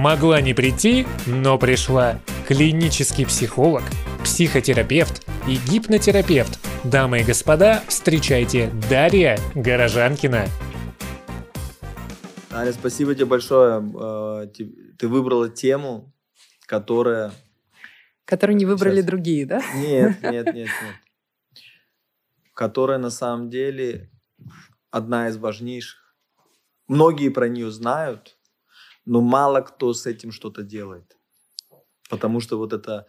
Могла не прийти, но пришла. Клинический психолог, психотерапевт и гипнотерапевт. Дамы и господа, встречайте Дарья Горожанкина. Аня, спасибо тебе большое. Ты выбрала тему, которую не выбрали другие, да? Нет. Которая на самом деле одна из важнейших. Многие про нее знают, но мало кто с этим что-то делает. Потому что вот это,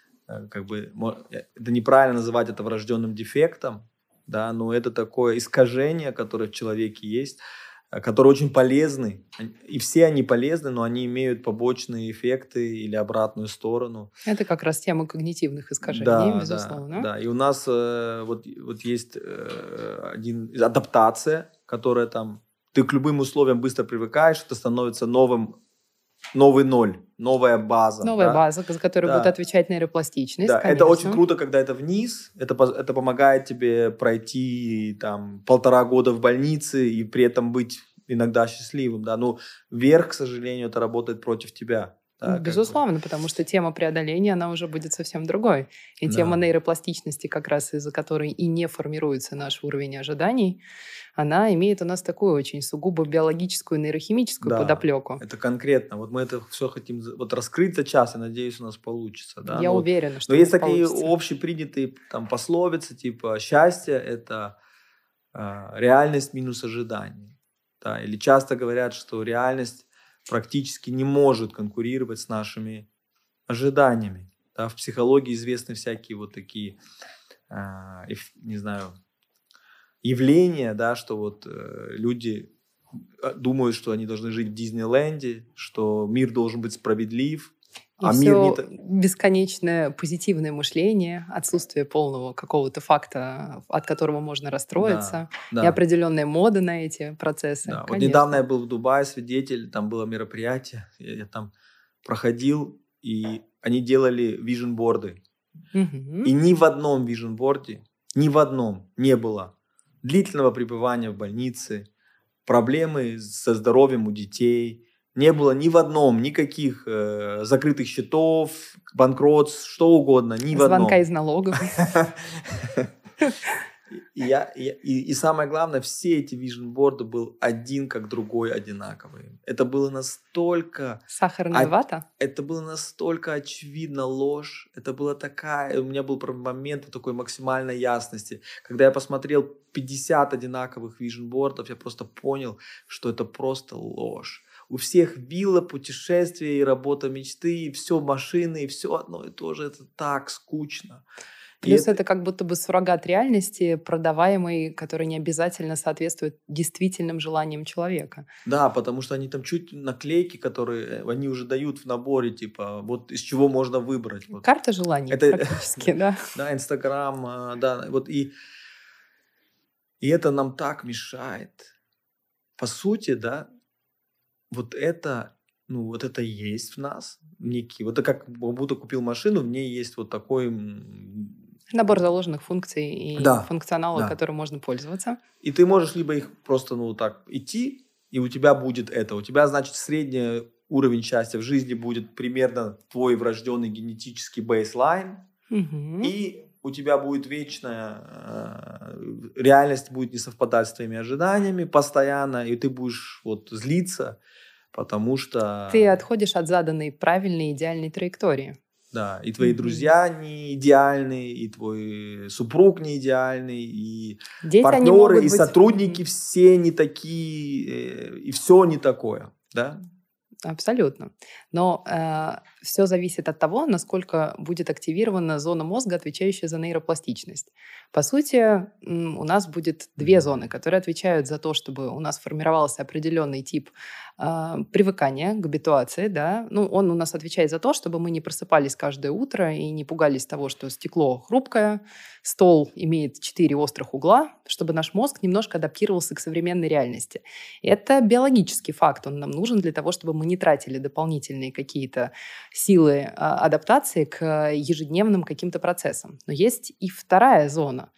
это неправильно называть это врожденным дефектом, да, но это такое искажение, которое в человеке есть, которые очень полезны. И все они полезны, но они имеют побочные эффекты или обратную сторону. Это как раз тема когнитивных искажений, безусловно. Да. И у нас вот есть адаптация, которая там... Ты к любым условиям быстро привыкаешь, это становится новый ноль, новая база. Новая база, за которую будет отвечать нейропластичность. Да, конечно. это очень круто, когда это вниз. Это помогает тебе пройти там 1,5 года в больнице и при этом быть иногда счастливым. Да? Но вверх, к сожалению, это работает против тебя. Да, безусловно, потому что тема преодоления, она уже будет совсем другой. И тема нейропластичности, как раз из-за которой и не формируется наш уровень ожиданий, она имеет у нас такую очень сугубо биологическую, нейрохимическую подоплеку. Это конкретно. Вот мы это все хотим раскрыть за час, и надеюсь, у нас получится. Да? Я уверена, что но есть такие получится. общепринятые там, пословицы, типа «счастье – это реальность минус ожидание». Да? Или часто говорят, что реальность практически не может конкурировать с нашими ожиданиями. Да? В психологии известны всякие вот такие, явления, да, что вот люди думают, что они должны жить в Диснейленде, что мир должен быть справедлив, и все бесконечное позитивное мышление, отсутствие полного какого-то факта, от которого можно расстроиться, и определенная мода на эти процессы. Да. Вот недавно я был в Дубае, свидетель, там было мероприятие, я там проходил, и они делали вижн-борды. И ни в одном вижн-борде, ни в одном не было длительного пребывания в больнице, проблемы со здоровьем у детей. Не было ни в одном никаких закрытых счетов, банкротств, что угодно, ни в одном. Звонка из налогов. И самое главное, все эти вижн-борды был один как другой одинаковый. Это было настолько... Сахарная вата? Это было настолько очевидно ложь. Это была такая... У меня был момент такой максимальной ясности. Когда я посмотрел 50 одинаковых вижн-бордов, я просто понял, что это просто ложь. У всех вилла, путешествия и работа мечты, и все машины, и все одно и то же. Это так скучно. Плюс это как будто бы суррогат реальности, продаваемый, который не обязательно соответствует действительным желаниям человека. Да, потому что они там чуть наклейки, которые они уже дают в наборе, типа, вот из чего можно выбрать. Вот. Карта желаний практически, да. Да, Инстаграм, да, вот и это нам так мешает. По сути, да, вот это есть в нас некий, вот это как будто купил машину, в ней есть вот такой набор заложенных функций и функционала, которым можно пользоваться. И ты можешь либо их просто так идти, и у тебя будет это. У тебя, значит, средний уровень счастья в жизни будет примерно твой врожденный генетический бейслайн, и у тебя будет вечная реальность будет не совпадать с твоими ожиданиями постоянно, и ты будешь злиться, потому что... Ты отходишь от заданной правильной идеальной траектории. Да, и твои друзья не идеальные, и твой супруг не идеальный, и дети, партнеры, и сотрудники все не такие, и все не такое, да? Абсолютно. Но все зависит от того, насколько будет активирована зона мозга, отвечающая за нейропластичность. По сути, у нас будет две зоны, которые отвечают за то, чтобы у нас формировался определенный тип привыкания к габитуации. Да? Он у нас отвечает за то, чтобы мы не просыпались каждое утро и не пугались того, что стекло хрупкое, стол имеет 4 острых угла, чтобы наш мозг немножко адаптировался к современной реальности. Это биологический факт, он нам нужен для того, чтобы мы не тратили дополнительные какие-то силы адаптации к ежедневным каким-то процессам. Но есть и вторая зона.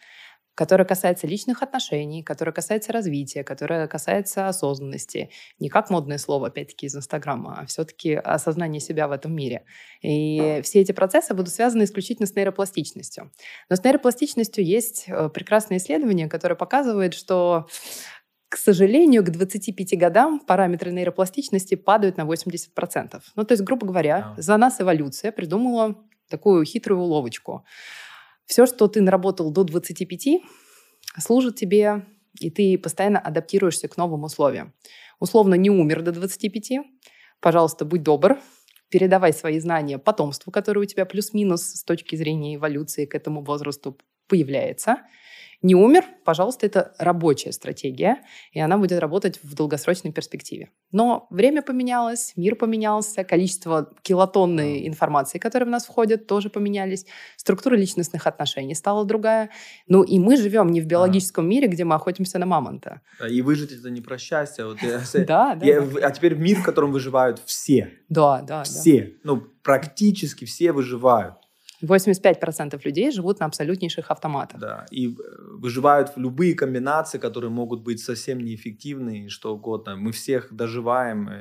которая касается личных отношений, которая касается развития, которая касается осознанности. Не как модное слово, опять-таки, из Инстаграма, а все-таки осознание себя в этом мире. И все эти процессы будут связаны исключительно с нейропластичностью. Но с нейропластичностью есть прекрасное исследование, которое показывает, что, к сожалению, к 25 годам параметры нейропластичности падают на 80%. Ну, то есть, грубо говоря, за нас эволюция придумала такую хитрую уловочку. Все, что ты наработал до 25, служит тебе, и ты постоянно адаптируешься к новым условиям. Условно, не умер до 25, пожалуйста, будь добр, передавай свои знания потомству, которое у тебя плюс-минус с точки зрения эволюции к этому возрасту появляется. Не умер, пожалуйста, это рабочая стратегия, и она будет работать в долгосрочной перспективе. Но время поменялось, мир поменялся, количество килотонны информации, которые в нас входят, тоже поменялись, структура личностных отношений стала другая. Ну и мы живем не в биологическом мире, где мы охотимся на мамонта. И выжить это не про счастье. Да. А теперь мир, в котором выживают все. Да. Все. Ну, практически все выживают. 85% людей живут на абсолютнейших автоматах. Да, и выживают в любые комбинации, которые могут быть совсем неэффективны, и что угодно. Мы всех доживаем,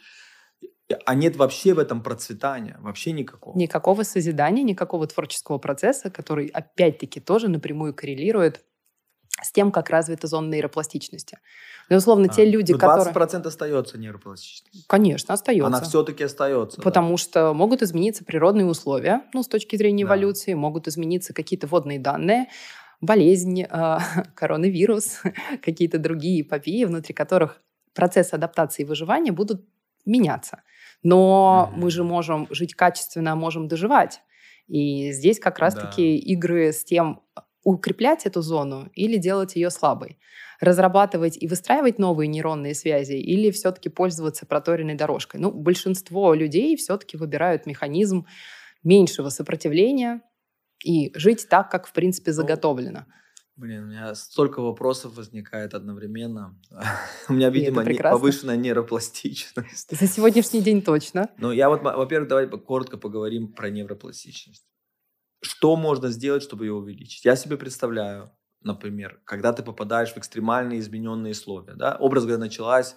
а нет вообще в этом процветания, вообще никакого. Никакого созидания, никакого творческого процесса, который, опять-таки, тоже напрямую коррелирует с тем, как развита зона нейропластичности. Ну, условно, те люди, 20% которые... остается нейропластичность. Конечно, остается. Она все-таки остается. Потому что могут измениться природные условия, ну, с точки зрения эволюции, могут измениться какие-то водные данные, болезнь, коронавирус, какие-то другие эпопеи, внутри которых процессы адаптации и выживания будут меняться. Но мы же можем жить качественно, можем доживать. И здесь как раз-таки игры с тем, укреплять эту зону или делать ее слабой. Разрабатывать и выстраивать новые нейронные связи или все-таки пользоваться проторенной дорожкой. Ну, большинство людей все-таки выбирают механизм меньшего сопротивления и жить так, как, в принципе, заготовлено. Блин, у меня столько вопросов возникает одновременно. У меня, видимо, повышенная нейропластичность. За сегодняшний день точно. Ну, я вот, во-первых, давай коротко поговорим про нейропластичность. Что можно сделать, чтобы ее увеличить? Я себе представляю, например, когда ты попадаешь в экстремальные измененные условия, да, образ, когда началась,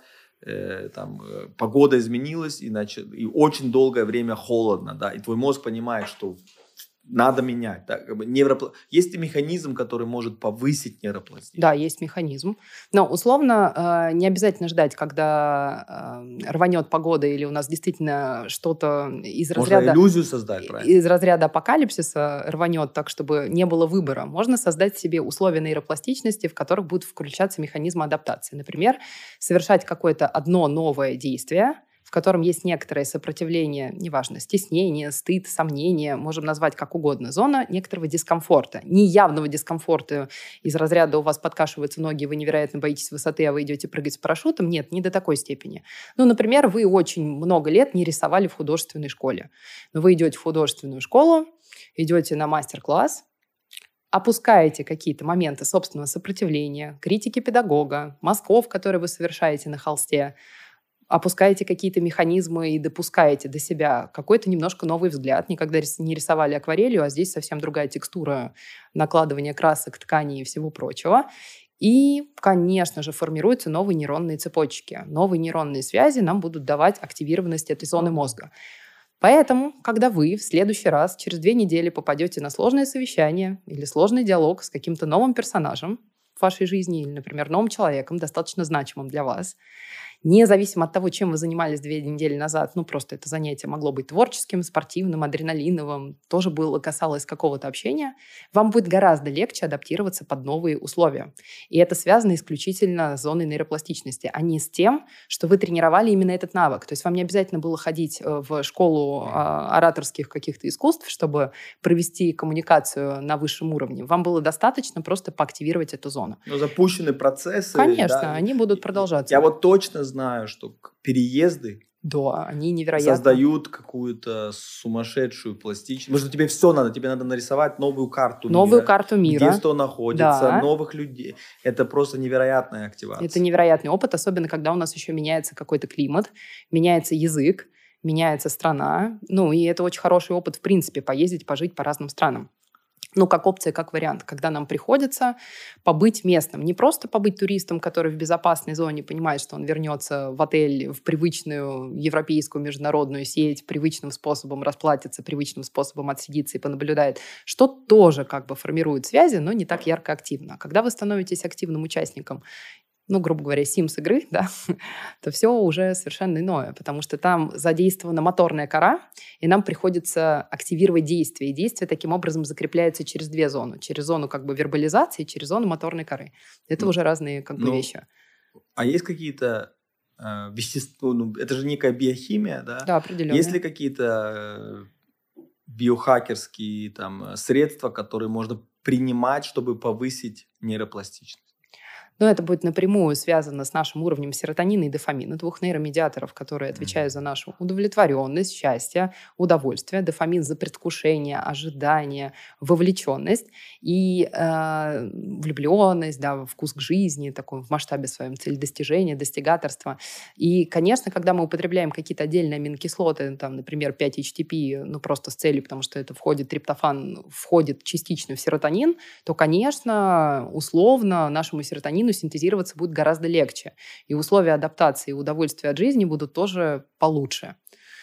погода изменилась, и очень долгое время холодно, да, и твой мозг понимает, что надо менять. Да, есть механизм, который может повысить нейропластичность. Да, есть механизм. Но условно не обязательно ждать, когда рванет погода или у нас действительно что-то из разряда... Можно иллюзию создать, правильно? Из разряда апокалипсиса рванет так, чтобы не было выбора. Можно создать себе условия нейропластичности, в которых будут включаться механизмы адаптации. Например, совершать какое-то одно новое действие, в котором есть некоторое сопротивление, неважно, стеснение, стыд, сомнение, можем назвать как угодно, зона некоторого дискомфорта, неявного дискомфорта из разряда у вас подкашиваются ноги, вы невероятно боитесь высоты, а вы идете прыгать с парашютом. Нет, не до такой степени. Ну, например, вы очень много лет не рисовали в художественной школе. Но вы идете в художественную школу, идете на мастер-класс, опускаете какие-то моменты собственного сопротивления, критики педагога, мазков, которые вы совершаете на холсте, опускаете какие-то механизмы и допускаете до себя какой-то немножко новый взгляд. Никогда не рисовали акварелью, а здесь совсем другая текстура накладывания красок, тканей и всего прочего. И, конечно же, формируются новые нейронные цепочки. Новые нейронные связи нам будут давать активированность этой зоны мозга. Поэтому, когда вы в следующий раз, через 2 недели, попадете на сложное совещание или сложный диалог с каким-то новым персонажем в вашей жизни или, например, новым человеком, достаточно значимым для вас, независимо от того, чем вы занимались 2 недели назад, ну, просто это занятие могло быть творческим, спортивным, адреналиновым, тоже касалось какого-то общения, вам будет гораздо легче адаптироваться под новые условия. И это связано исключительно с зоной нейропластичности, а не с тем, что вы тренировали именно этот навык. То есть вам не обязательно было ходить в школу ораторских каких-то искусств, чтобы провести коммуникацию на высшем уровне. Вам было достаточно просто поактивировать эту зону. Но запущены процессы. Конечно, да, они будут продолжаться. Я вот точно знаю, что переезды они невероятно создают какую-то сумасшедшую пластичность. Потому что тебе все надо. Тебе надо нарисовать новую карту мира. Где что находится, новых людей. Это просто невероятная активация. Это невероятный опыт, особенно когда у нас еще меняется какой-то климат, меняется язык, меняется страна. Ну, и это очень хороший опыт, в принципе, поездить, пожить по разным странам. как опция, как вариант, когда нам приходится побыть местным. Не просто побыть туристом, который в безопасной зоне понимает, что он вернется в отель, в привычную европейскую международную сеть, привычным способом расплатится, привычным способом отсидится и понаблюдает, что тоже формирует связи, но не так ярко активно. Когда вы становитесь активным участником, грубо говоря, Sims игры, да, то все уже совершенно иное, потому что там задействована моторная кора, и нам приходится активировать действие. И действие таким образом закрепляется через две зоны. Через зону вербализации, через зону моторной коры. Это уже разные вещи. А есть какие-то вещества, это же некая биохимия, да? Да, определенно. Есть ли какие-то биохакерские средства, которые можно принимать, чтобы повысить нейропластичность? Но это будет напрямую связано с нашим уровнем серотонина и дофамина, двух нейромедиаторов, которые отвечают за нашу удовлетворенность, счастье, удовольствие. Дофамин за предвкушение, ожидание, вовлеченность и влюбленность, да, вкус к жизни, такой в масштабе своем, цель достижения, достигаторства. И, конечно, когда мы употребляем какие-то отдельные аминокислоты, например, 5-HTP, просто с целью, потому что это триптофан входит частично в серотонин, то, конечно, условно нашему серотонину синтезироваться будет гораздо легче. И условия адаптации и удовольствия от жизни будут тоже получше.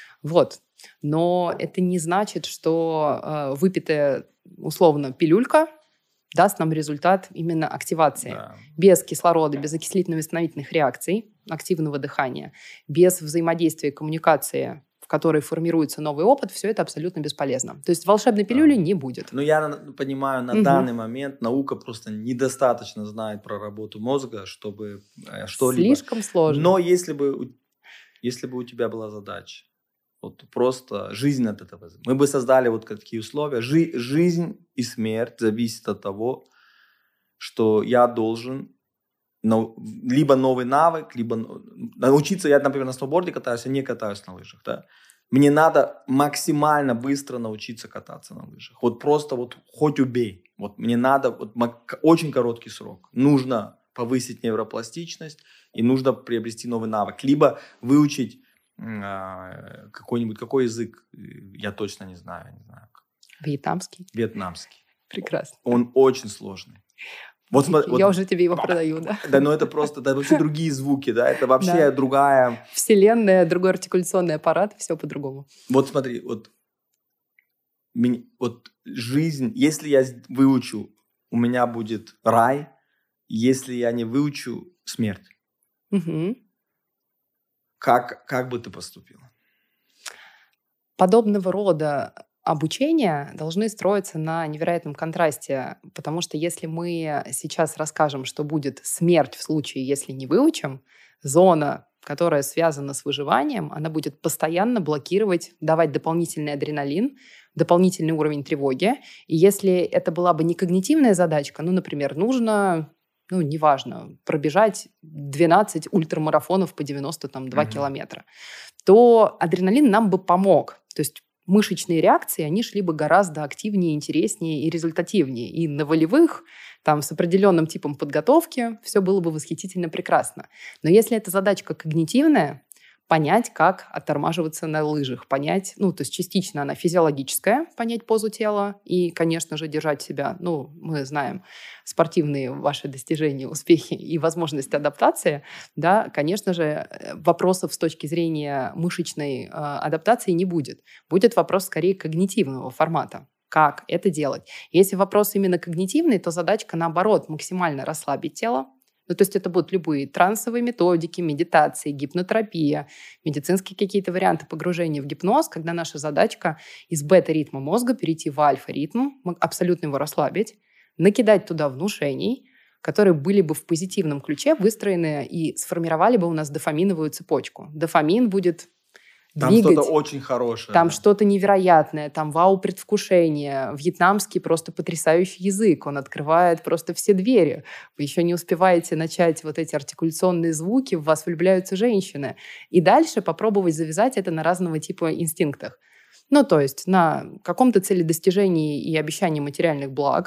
Но это не значит, что выпитая условно пилюлька даст нам результат именно активации. Да. Без кислорода, без окислительно-восстановительных реакций, активного дыхания, без взаимодействия и коммуникации, в которой формируется новый опыт, все это абсолютно бесполезно. То есть волшебной пилюли не будет. Я понимаю, на данный момент наука просто недостаточно знает про работу мозга, чтобы что-либо... Слишком сложно. Но если бы у тебя была задача, просто жизнь от этого, мы бы создали такие условия. Жизнь и смерть зависят от того, что я должен либо новый навык, либо научиться. Я, например, на сноуборде катаюсь, я не катаюсь на лыжах. Да? Мне надо максимально быстро научиться кататься на лыжах. Просто хоть убей. Мне надо очень короткий срок. Нужно повысить нейропластичность и нужно приобрести новый навык. Либо выучить какой язык, я точно не знаю. Вьетнамский. Вьетнамский. Прекрасно. Он очень сложный. Я уже тебе его продаю, да? Да, но это просто, вообще другие звуки, да, это вообще другая... Вселенная, другой артикуляционный аппарат, все по-другому. Смотри, жизнь, если я выучу, у меня будет рай, если я не выучу, смерть. Угу. Как бы ты поступила? Подобного рода обучения должны строиться на невероятном контрасте, потому что если мы сейчас расскажем, что будет смерть в случае, если не выучим, зона, которая связана с выживанием, она будет постоянно блокировать, давать дополнительный адреналин, дополнительный уровень тревоги. И если это была бы не когнитивная задачка, например, нужно... неважно, пробежать 12 ультрамарафонов по 92 километра, то адреналин нам бы помог. То есть мышечные реакции, они шли бы гораздо активнее, интереснее и результативнее. И на волевых, с определенным типом подготовки, все было бы восхитительно прекрасно. Но если эта задачка когнитивная, понять, как оттормаживаться на лыжах, понять, то есть частично она физиологическая, понять позу тела и, конечно же, держать себя, мы знаем спортивные ваши достижения, успехи и возможность адаптации, да, конечно же, вопросов с точки зрения мышечной адаптации не будет. Будет вопрос скорее когнитивного формата. Как это делать? Если вопрос именно когнитивный, то задачка, наоборот, максимально расслабить тело. То есть это будут любые трансовые методики, медитации, гипнотерапия, медицинские какие-то варианты погружения в гипноз, когда наша задачка из бета-ритма мозга перейти в альфа-ритм, абсолютно его расслабить, накидать туда внушений, которые были бы в позитивном ключе выстроены и сформировали бы у нас дофаминовую цепочку. Дофамин будет двигать. Там что-то очень хорошее. Там что-то невероятное, там вау-предвкушение. Вьетнамский просто потрясающий язык. Он открывает просто все двери. Вы еще не успеваете начать эти артикуляционные звуки, в вас влюбляются женщины. И дальше попробовать завязать это на разного типа инстинктах. То есть на каком-то целедостижении и обещании материальных благ,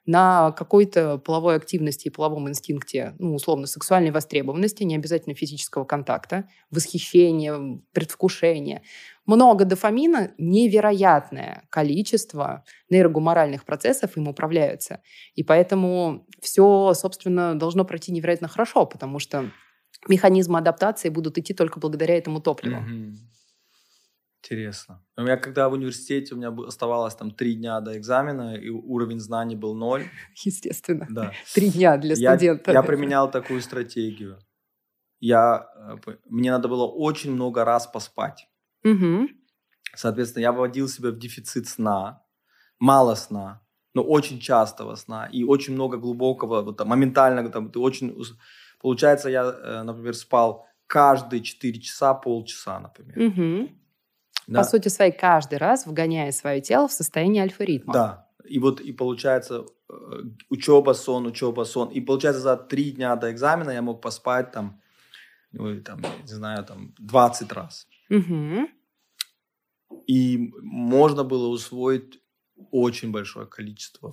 на какой-то половой активности и половом инстинкте, ну, условно, сексуальной востребованности, не обязательно физического контакта, восхищения, предвкушения. Много дофамина, невероятное количество нейрогуморальных процессов им управляются. И поэтому все, собственно, должно пройти невероятно хорошо, потому что механизмы адаптации будут идти только благодаря этому топливу. Интересно. У меня, когда в университете, у меня оставалось там 3 дня до экзамена, и уровень знаний был 0. Естественно. Да. 3 дня для студента. Я применял такую стратегию. Мне надо было очень много раз поспать. Угу. Соответственно, я вводил себя в дефицит сна, мало сна, но очень частого сна и очень много глубокого, вот, моментально, там, ты очень... Получается, я, например, спал каждые 4 часа, полчаса, например. Угу. Да. По сути своей, каждый раз вгоняя свое тело в состояние альфа-ритма. Да, и получается учеба, сон. И получается, за 3 дня до экзамена я мог поспать там, не знаю, 20 раз. Угу. И можно было усвоить очень большое количество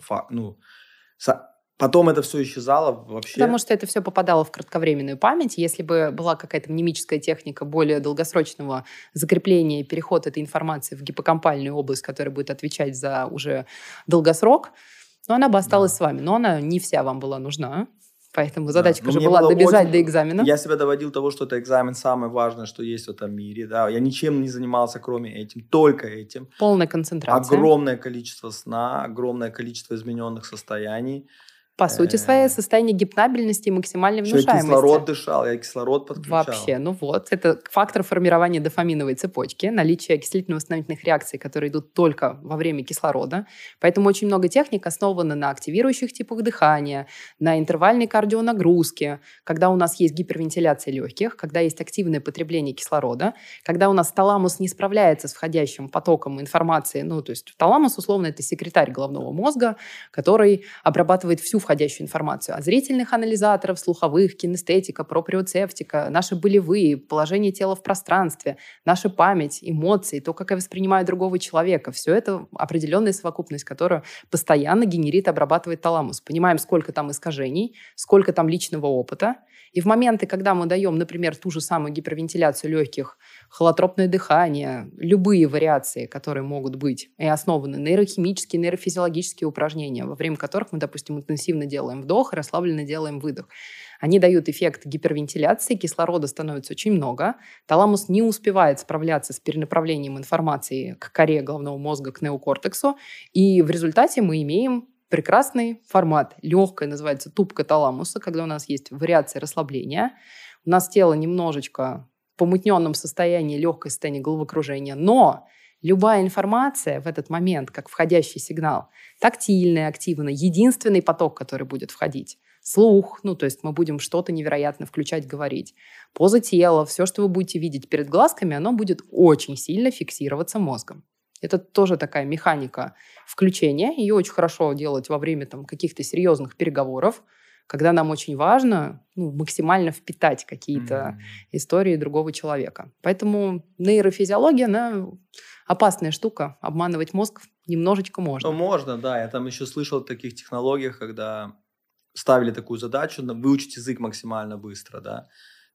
Потом это все исчезало вообще. Потому что это все попадало в кратковременную память. Если бы была какая-то мнемическая техника более долгосрочного закрепления и переход этой информации в гиппокампальную область, которая будет отвечать за уже долгосрок, она бы осталась с вами. Но она не вся вам была нужна. Поэтому задачка же была добежать до экзамена. Я себя доводил до того, что это экзамен самое важное, что есть в этом мире. Да. Я ничем не занимался, кроме этим. Только этим. Полная концентрация. Огромное количество сна, огромное количество измененных состояний. По сути, свое состояние гипнабельности и максимальной внушаемости. Я кислород дышал, я кислород подключал. Вообще, это фактор формирования дофаминовой цепочки, наличие окислительно-восстановительных реакций, которые идут только во время кислорода. Поэтому очень много техник основано на активирующих типах дыхания, на интервальной кардионагрузке, когда у нас есть гипервентиляция легких, когда есть активное потребление кислорода, когда у нас таламус не справляется с входящим потоком информации. То есть таламус, условно, это секретарь головного мозга, который обрабатывает всю входящую информацию от зрительных анализаторов, слуховых, кинестетика, проприоцептика, наши болевые, положение тела в пространстве, наша память, эмоции, то, как я воспринимаю другого человека. Все это определенная совокупность, которую постоянно генерит, обрабатывает таламус. Понимаем, сколько там искажений, сколько там личного опыта. И в моменты, когда мы даем, например, ту же самую гипервентиляцию легких, холотропное дыхание, любые вариации, которые могут быть и основаны нейрохимические, нейрофизиологические упражнения, во время которых мы, допустим, интенсивно делаем вдох, расслабленно делаем выдох. Они дают эффект гипервентиляции, кислорода становится очень много, таламус не успевает справляться с перенаправлением информации к коре головного мозга, к неокортексу, и в результате мы имеем прекрасный формат. Легкая называется тупка таламуса, когда у нас есть вариация расслабления. У нас тело немножечко в помутненном состоянии, легкое состояние головокружения, но любая информация в этот момент, как входящий сигнал, тактильная, активная, единственный поток, который будет входить. Слух, то есть мы будем что-то невероятно включать, говорить. Поза тела, все, что вы будете видеть перед глазками, оно будет очень сильно фиксироваться мозгом. Это тоже такая механика включения. Ее очень хорошо делать во время каких-то серьезных переговоров, когда нам очень важно максимально впитать какие-то истории другого человека. Поэтому нейрофизиология, она опасная штука. Обманывать мозг немножечко можно. Можно, да. Я там еще слышал о таких технологиях, когда ставили такую задачу выучить язык максимально быстро. Да.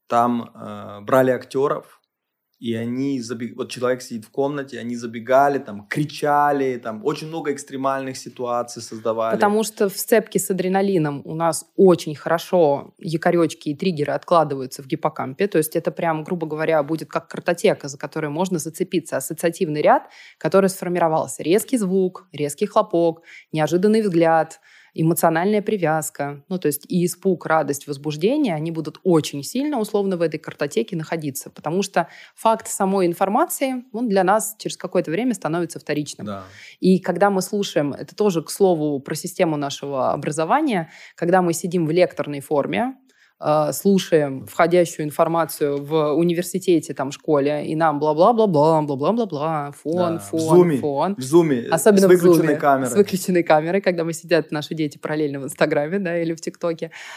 Там брали актеров, и они, человек сидит в комнате, они забегали, кричали, очень много экстремальных ситуаций создавали. Потому что в сцепке с адреналином у нас очень хорошо якоречки и триггеры откладываются в гиппокампе. То есть это прям, грубо говоря, будет как картотека, за которой можно зацепиться. Ассоциативный ряд, который сформировался. Резкий звук, резкий хлопок, неожиданный взгляд, эмоциональная привязка, то есть и испуг, радость, возбуждение, они будут очень сильно условно в этой картотеке находиться, потому что факт самой информации, он для нас через какое-то время становится вторичным. Да. И когда мы слушаем, это тоже, к слову, про систему нашего образования, когда мы сидим в лекторной форме, слушаем входящую информацию в университете, школе, и нам бла-бла-бла-бла, бла-бла-бла-бла, фон. В зуме, особенно с выключенной камерой. С выключенной камерой, когда мы сидят наши дети параллельно в Инстаграме, или в ТикТоке.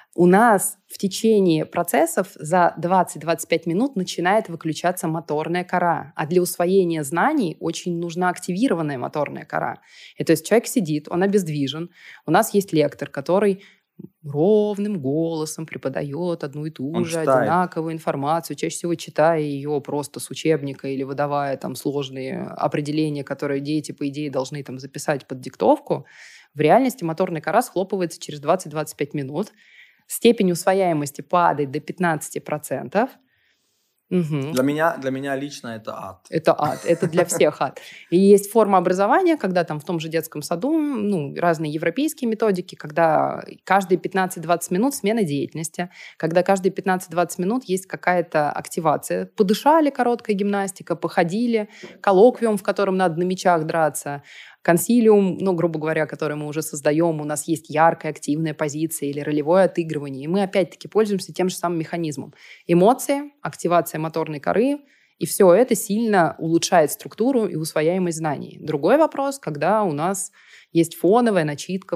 у нас в течение процессов за 20-25 минут начинает выключаться моторная кора. А для усвоения знаний очень нужна активированная моторная кора. И то есть человек сидит, он обездвижен. У нас есть лектор, который ровным голосом преподает одну и ту же одинаковую информацию, чаще всего читая ее просто с учебника или выдавая там сложные определения, которые дети, по идее, должны там записать под диктовку. В реальности моторная кора схлопывается через 20-25 минут. Степень усвояемости падает до 15%. Угу. Для меня лично это ад. Это ад, это для всех ад. И есть форма образования, когда там в том же детском саду, разные европейские методики, когда каждые 15-20 минут смена деятельности, когда каждые 15-20 минут есть какая-то активация. Подышали, короткая гимнастика, походили, коллоквиум, в котором надо на мячах драться, консилиум, грубо говоря, который мы уже создаем, у нас есть яркая, активная позиция или ролевое отыгрывание. И мы опять-таки пользуемся тем же самым механизмом. Эмоции, активация моторной коры, и все это сильно улучшает структуру и усвояемость знаний. Другой вопрос, когда у нас есть фоновая начитка.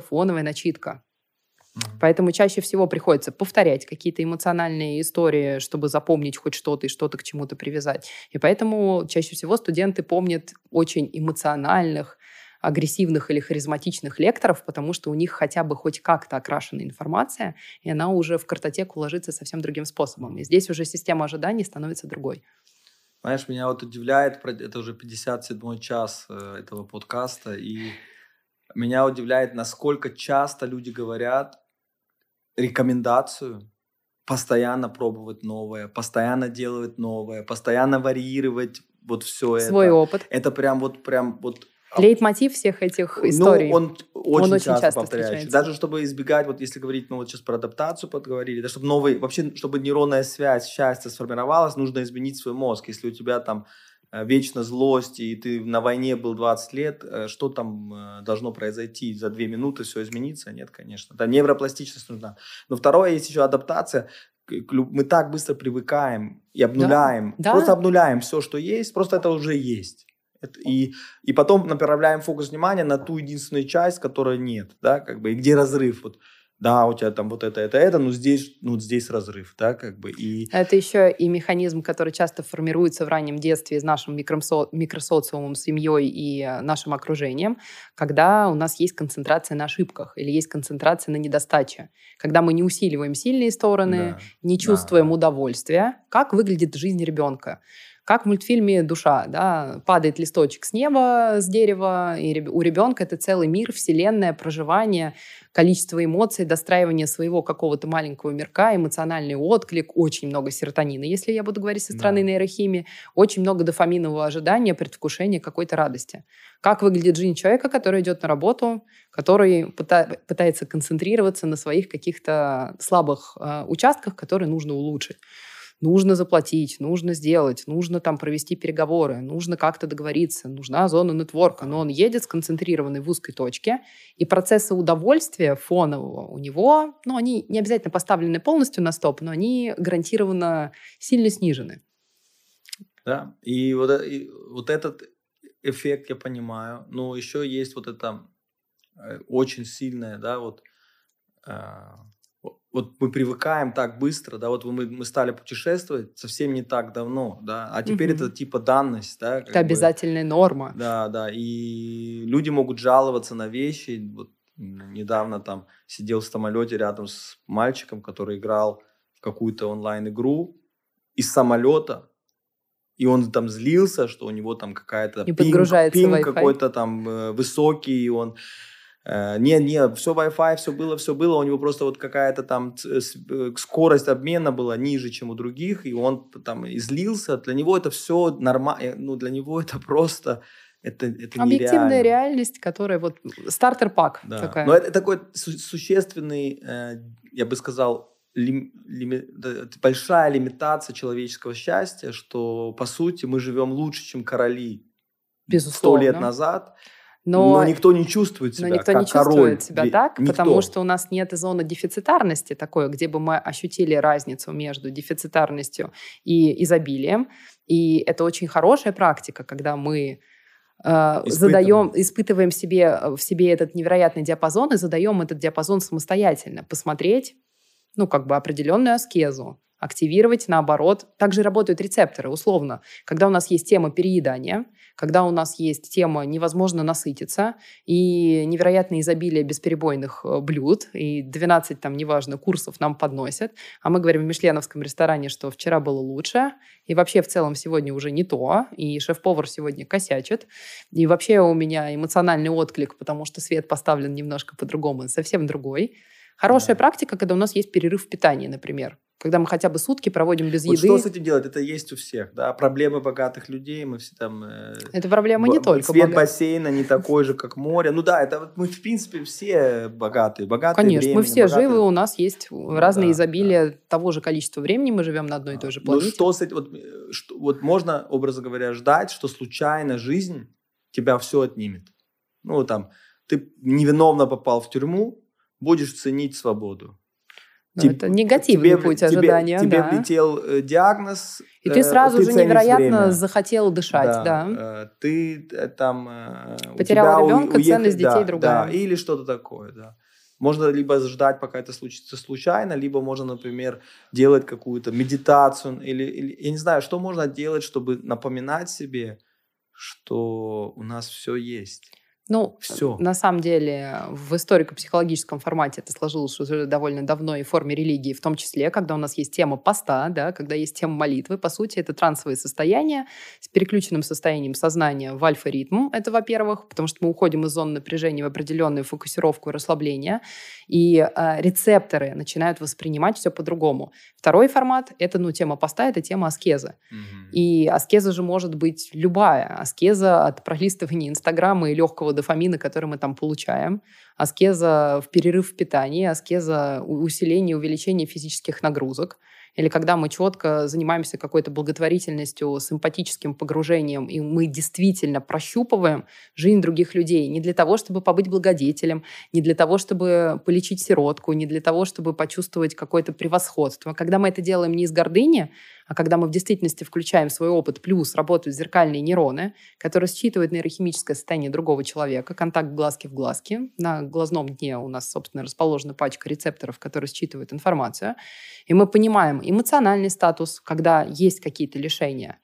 Поэтому чаще всего приходится повторять какие-то эмоциональные истории, чтобы запомнить хоть что-то и что-то к чему-то привязать. И поэтому чаще всего студенты помнят очень эмоциональных, агрессивных или харизматичных лекторов, потому что у них хотя бы хоть как-то окрашена информация, и она уже в картотеку ложится совсем другим способом. И здесь уже система ожиданий становится другой. Знаешь, меня удивляет, это уже 57-й час этого подкаста, и меня удивляет, насколько часто люди говорят рекомендацию постоянно пробовать новое, постоянно делать новое, постоянно варьировать вот все это. Свой опыт. Это прям лейтмотив всех этих историй. Он очень часто повторяющий. Даже чтобы избегать, если говорить, сейчас про адаптацию поговорили, да, чтобы нейронная связь счастья сформировалась, нужно изменить свой мозг. Если у тебя там вечно злость, и ты на войне был 20 лет, что там должно произойти? За 2 минуты все изменится? Нет, конечно. Да, невропластичность нужна. Но второе, есть еще адаптация. Мы так быстро привыкаем и обнуляем. Да. Просто обнуляем все, что есть, просто это уже есть. И потом направляем фокус внимания на ту единственную часть, которой нет, да, и где разрыв. Да, у тебя там вот это, но здесь разрыв, да, и... Это еще и механизм, который часто формируется в раннем детстве с нашим микросоциумом, семьей и нашим окружением, когда у нас есть концентрация на ошибках или есть концентрация на недостаче. Когда мы не усиливаем сильные стороны, не чувствуем удовольствия. Как выглядит жизнь ребенка? Как в мультфильме «Душа», да, падает листочек с неба, с дерева, и у ребенка это целый мир, вселенная, проживание, количество эмоций, достраивание своего какого-то маленького мирка, эмоциональный отклик, очень много серотонина, если я буду говорить со стороны нейрохимии, очень много дофаминового ожидания, предвкушения какой-то радости. Как выглядит жизнь человека, который идет на работу, который пытается концентрироваться на своих каких-то слабых участках, которые нужно улучшить. Нужно заплатить, нужно сделать, нужно там провести переговоры, нужно как-то договориться, нужна зона нетворка. Но он едет сконцентрированный в узкой точке, и процессы удовольствия фонового у него, они не обязательно поставлены полностью на стоп, но они гарантированно сильно снижены. Да, и вот этот эффект я понимаю. Но еще есть вот это очень сильное, да, вот мы привыкаем так быстро, да, мы стали путешествовать совсем не так давно, да, а теперь это типа данность, да. Это обязательная норма. Да, и люди могут жаловаться на вещи. Вот недавно там сидел в самолете рядом с мальчиком, который играл в какую-то онлайн-игру из самолета, и он там злился, что у него там какая-то пинг какой-то там высокий, и он... все Wi-Fi, все было, у него просто какая-то там скорость обмена была ниже, чем у других, и он там излился. Для него это все нормально, для него это просто, это объективная нереально. Реальность, которая стартер-пак. Да. Такая. Но это такой существенный, я бы сказал, большая лимитация человеческого счастья, что, по сути, мы живем лучше, чем короли. Безусловно. 100 лет назад. Но никто не чувствует себя как король. Но никто не чувствует себя так, никто. Потому что у нас нет зоны дефицитарности такой, где бы мы ощутили разницу между дефицитарностью и изобилием. И это очень хорошая практика, когда мы испытываем в себе этот невероятный диапазон и задаем этот диапазон самостоятельно. Посмотреть, определенную аскезу, активировать, наоборот. Также работают рецепторы, условно. Когда у нас есть тема переедания, когда у нас есть тема невозможно насытиться и невероятное изобилие бесперебойных блюд, и 12, неважно, курсов нам подносят, а мы говорим в мишленовском ресторане, что вчера было лучше, и вообще в целом сегодня уже не то, и шеф-повар сегодня косячит, и вообще у меня эмоциональный отклик, потому что свет поставлен немножко по-другому, совсем другой. Хорошая практика, когда у нас есть перерыв в питании, например. Когда мы хотя бы сутки проводим без еды. Что с этим делать? Это есть у всех, да? Проблемы богатых людей, мы все там... Это проблема не только цвет бассейна не такой же, как море. Это мы, в принципе, все богатые. Конечно, мы все живы, у нас есть разные изобилия того же количества времени, мы живем на одной и той же планете. Что с этим... можно, образно говоря, ждать, что случайно жизнь тебя все отнимет. Ты невиновно попал в тюрьму, будешь ценить свободу. Это негативный путь ожидания. Тебе влетел диагноз. И ты сразу же невероятно захотел дышать. Да. Ты потерял ребенка, ценность детей другая. Да, или что-то такое. Да. Можно либо ждать, пока это случится случайно, либо можно, например, делать какую-то медитацию. Или я не знаю, что можно делать, чтобы напоминать себе, что у нас все есть. Все. На самом деле, в историко-психологическом формате это сложилось уже довольно давно и в форме религии, в том числе, когда у нас есть тема поста, да, когда есть тема молитвы. По сути, это трансовые состояния с переключенным состоянием сознания в альфа-ритм. Это, во-первых, потому что мы уходим из зоны напряжения в определенную фокусировку и расслабление, и рецепторы начинают воспринимать все по-другому. Второй формат – это, тема поста, это тема аскезы. И аскеза же может быть любая. Аскеза от пролистывания Инстаграма и легкого дофамина, который мы там получаем. Аскеза в перерыв в питании, аскеза усиления, увеличения физических нагрузок. Или когда мы четко занимаемся какой-то благотворительностью, симпатическим погружением, и мы действительно прощупываем жизнь других людей. Не для того, чтобы побыть благодетелем, не для того, чтобы полечить сиротку, не для того, чтобы почувствовать какое-то превосходство. Когда мы это делаем не из гордыни, а когда мы в действительности включаем свой опыт, плюс работают зеркальные нейроны, которые считывают нейрохимическое состояние другого человека, контакт глазки в глазке. На глазном дне у нас, собственно, расположена пачка рецепторов, которые считывают информацию. И мы понимаем эмоциональный статус, когда есть какие-то лишения.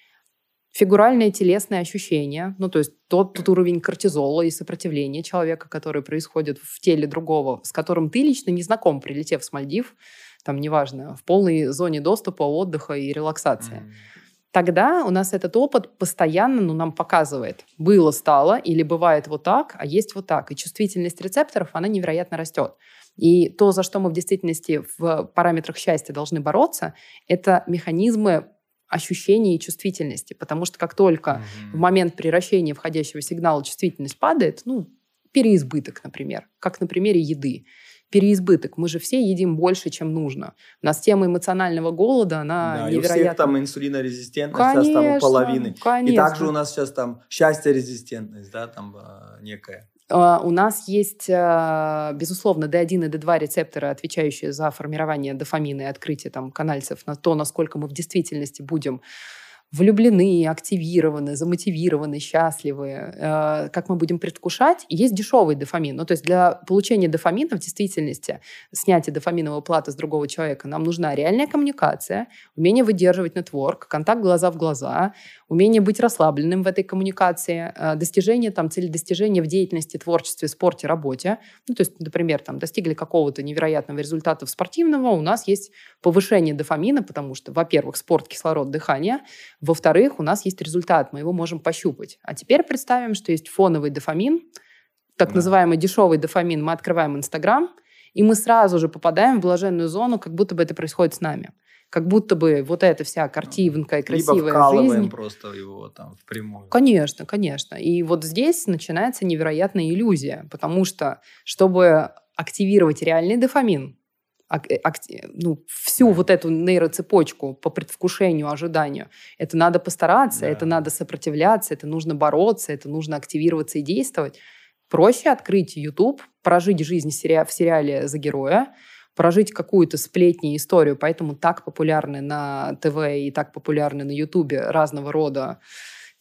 Фигуральные телесные ощущения, то есть тот уровень кортизола и сопротивления человека, который происходит в теле другого, с которым ты лично не знаком, прилетев с Мальдив, неважно, в полной зоне доступа, отдыха и релаксации. Тогда у нас этот опыт постоянно нам показывает, было, стало, или бывает вот так, а есть вот так. И чувствительность рецепторов, она невероятно растет. И то, за что мы в действительности в параметрах счастья должны бороться, это механизмы ощущения и чувствительности. Потому что как только в момент приращения входящего сигнала чувствительность падает, переизбыток, например, как на примере еды. Переизбыток. Мы же все едим больше, чем нужно. У нас тема эмоционального голода, она невероятна. И у всех там инсулинорезистентность, сейчас там у половины. Конечно. И также у нас сейчас там счастье-резистентность, да, там некая. У нас есть, безусловно, D1 и D2 рецепторы, отвечающие за формирование дофамина и открытие канальцев на то, насколько мы в действительности будем влюблены, активированы, замотивированы, счастливы, как мы будем предвкушать. И есть дешевый дофамин. То есть для получения дофамина в действительности, снятия дофаминовой платы с другого человека, нам нужна реальная коммуникация, умение выдерживать нетворк, контакт глаза в глаза, умение быть расслабленным в этой коммуникации, достижение, цели достижения в деятельности, творчестве, спорте, работе. То есть, например, достигли какого-то невероятного результата в спортивного, у нас есть повышение дофамина, потому что, во-первых, спорт, кислород, дыхание, во-вторых, у нас есть результат, мы его можем пощупать. А теперь представим, что есть фоновый дофамин, так называемый дешевый дофамин. Мы открываем Инстаграм, и мы сразу же попадаем в блаженную зону, как будто бы это происходит с нами. Как будто бы вот эта вся картинка и красивая жизнь... Либо вкалываем просто его впрямую. Конечно, конечно. И вот здесь начинается невероятная иллюзия, потому что, чтобы активировать реальный дофамин, всю вот эту нейроцепочку по предвкушению, ожиданию, это надо постараться, это надо сопротивляться, это нужно бороться, это нужно активироваться и действовать. Проще открыть YouTube, прожить жизнь в сериале «За героя», прожить какую-то сплетни историю, поэтому так популярны на ТВ и так популярны на YouTube разного рода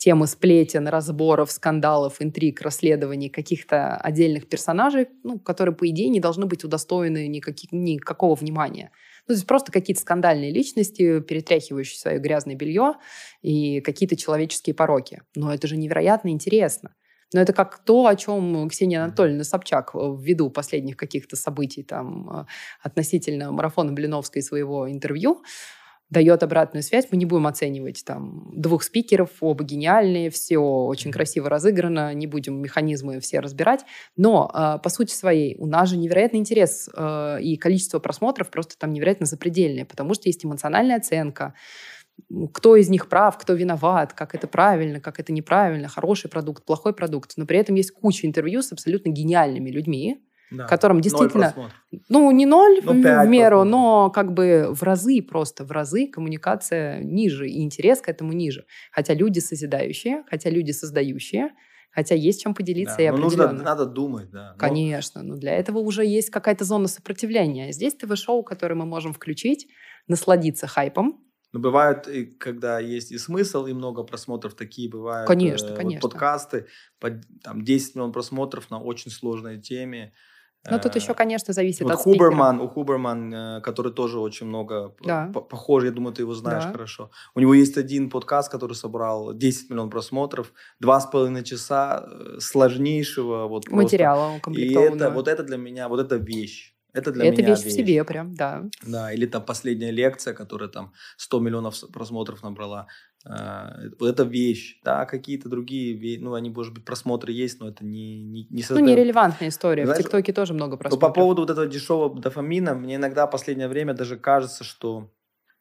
темы сплетен, разборов, скандалов, интриг, расследований каких-то отдельных персонажей, которые, по идее, не должны быть удостоены никакого внимания. То есть просто какие-то скандальные личности, перетряхивающие свое грязное белье и какие-то человеческие пороки. Но это же невероятно интересно. Но это как то, о чем Ксения Анатольевна Собчак ввиду последних каких-то событий там, относительно марафона Блиновской своего интервью дает обратную связь. Мы не будем оценивать там 2 спикеров, оба гениальные, все очень красиво разыграно, не будем механизмы все разбирать. Но по сути своей у нас же невероятный интерес и количество просмотров просто там невероятно запредельное, потому что есть эмоциональная оценка, кто из них прав, кто виноват, как это правильно, как это неправильно, хороший продукт, плохой продукт. Но при этом есть куча интервью с абсолютно гениальными людьми, которым действительно... 0 не 0 в меру, но как бы в разы коммуникация ниже, и интерес к этому ниже. Хотя люди созидающие, хотя люди создающие, хотя есть чем поделиться и определенно. Надо думать, да. Конечно, но для этого уже есть какая-то зона сопротивления. Здесь ТВ-шоу, которое мы можем включить, насладиться хайпом. Но бывают, когда есть и смысл, и много просмотров, такие бывают. Конечно. Вот подкасты, там 10 миллионов просмотров на очень сложной теме. Но тут еще, конечно, зависит вот от спикера. Хуберман, который тоже очень много похож, я думаю, ты его знаешь хорошо. У него есть один подкаст, который собрал 10 миллионов просмотров, 2,5 часа сложнейшего материала укомплектованного. И это для меня, это вещь. Это вещь в себе прям, да. Да, или там последняя лекция, которая там 100 миллионов просмотров набрала. Вот это вещь, да, какие-то другие, они, может быть, просмотры есть, но это не создает... нерелевантная история. Знаешь, в ТикТоке тоже много просмотров. По поводу вот этого дешевого дофамина, мне иногда в последнее время даже кажется, что,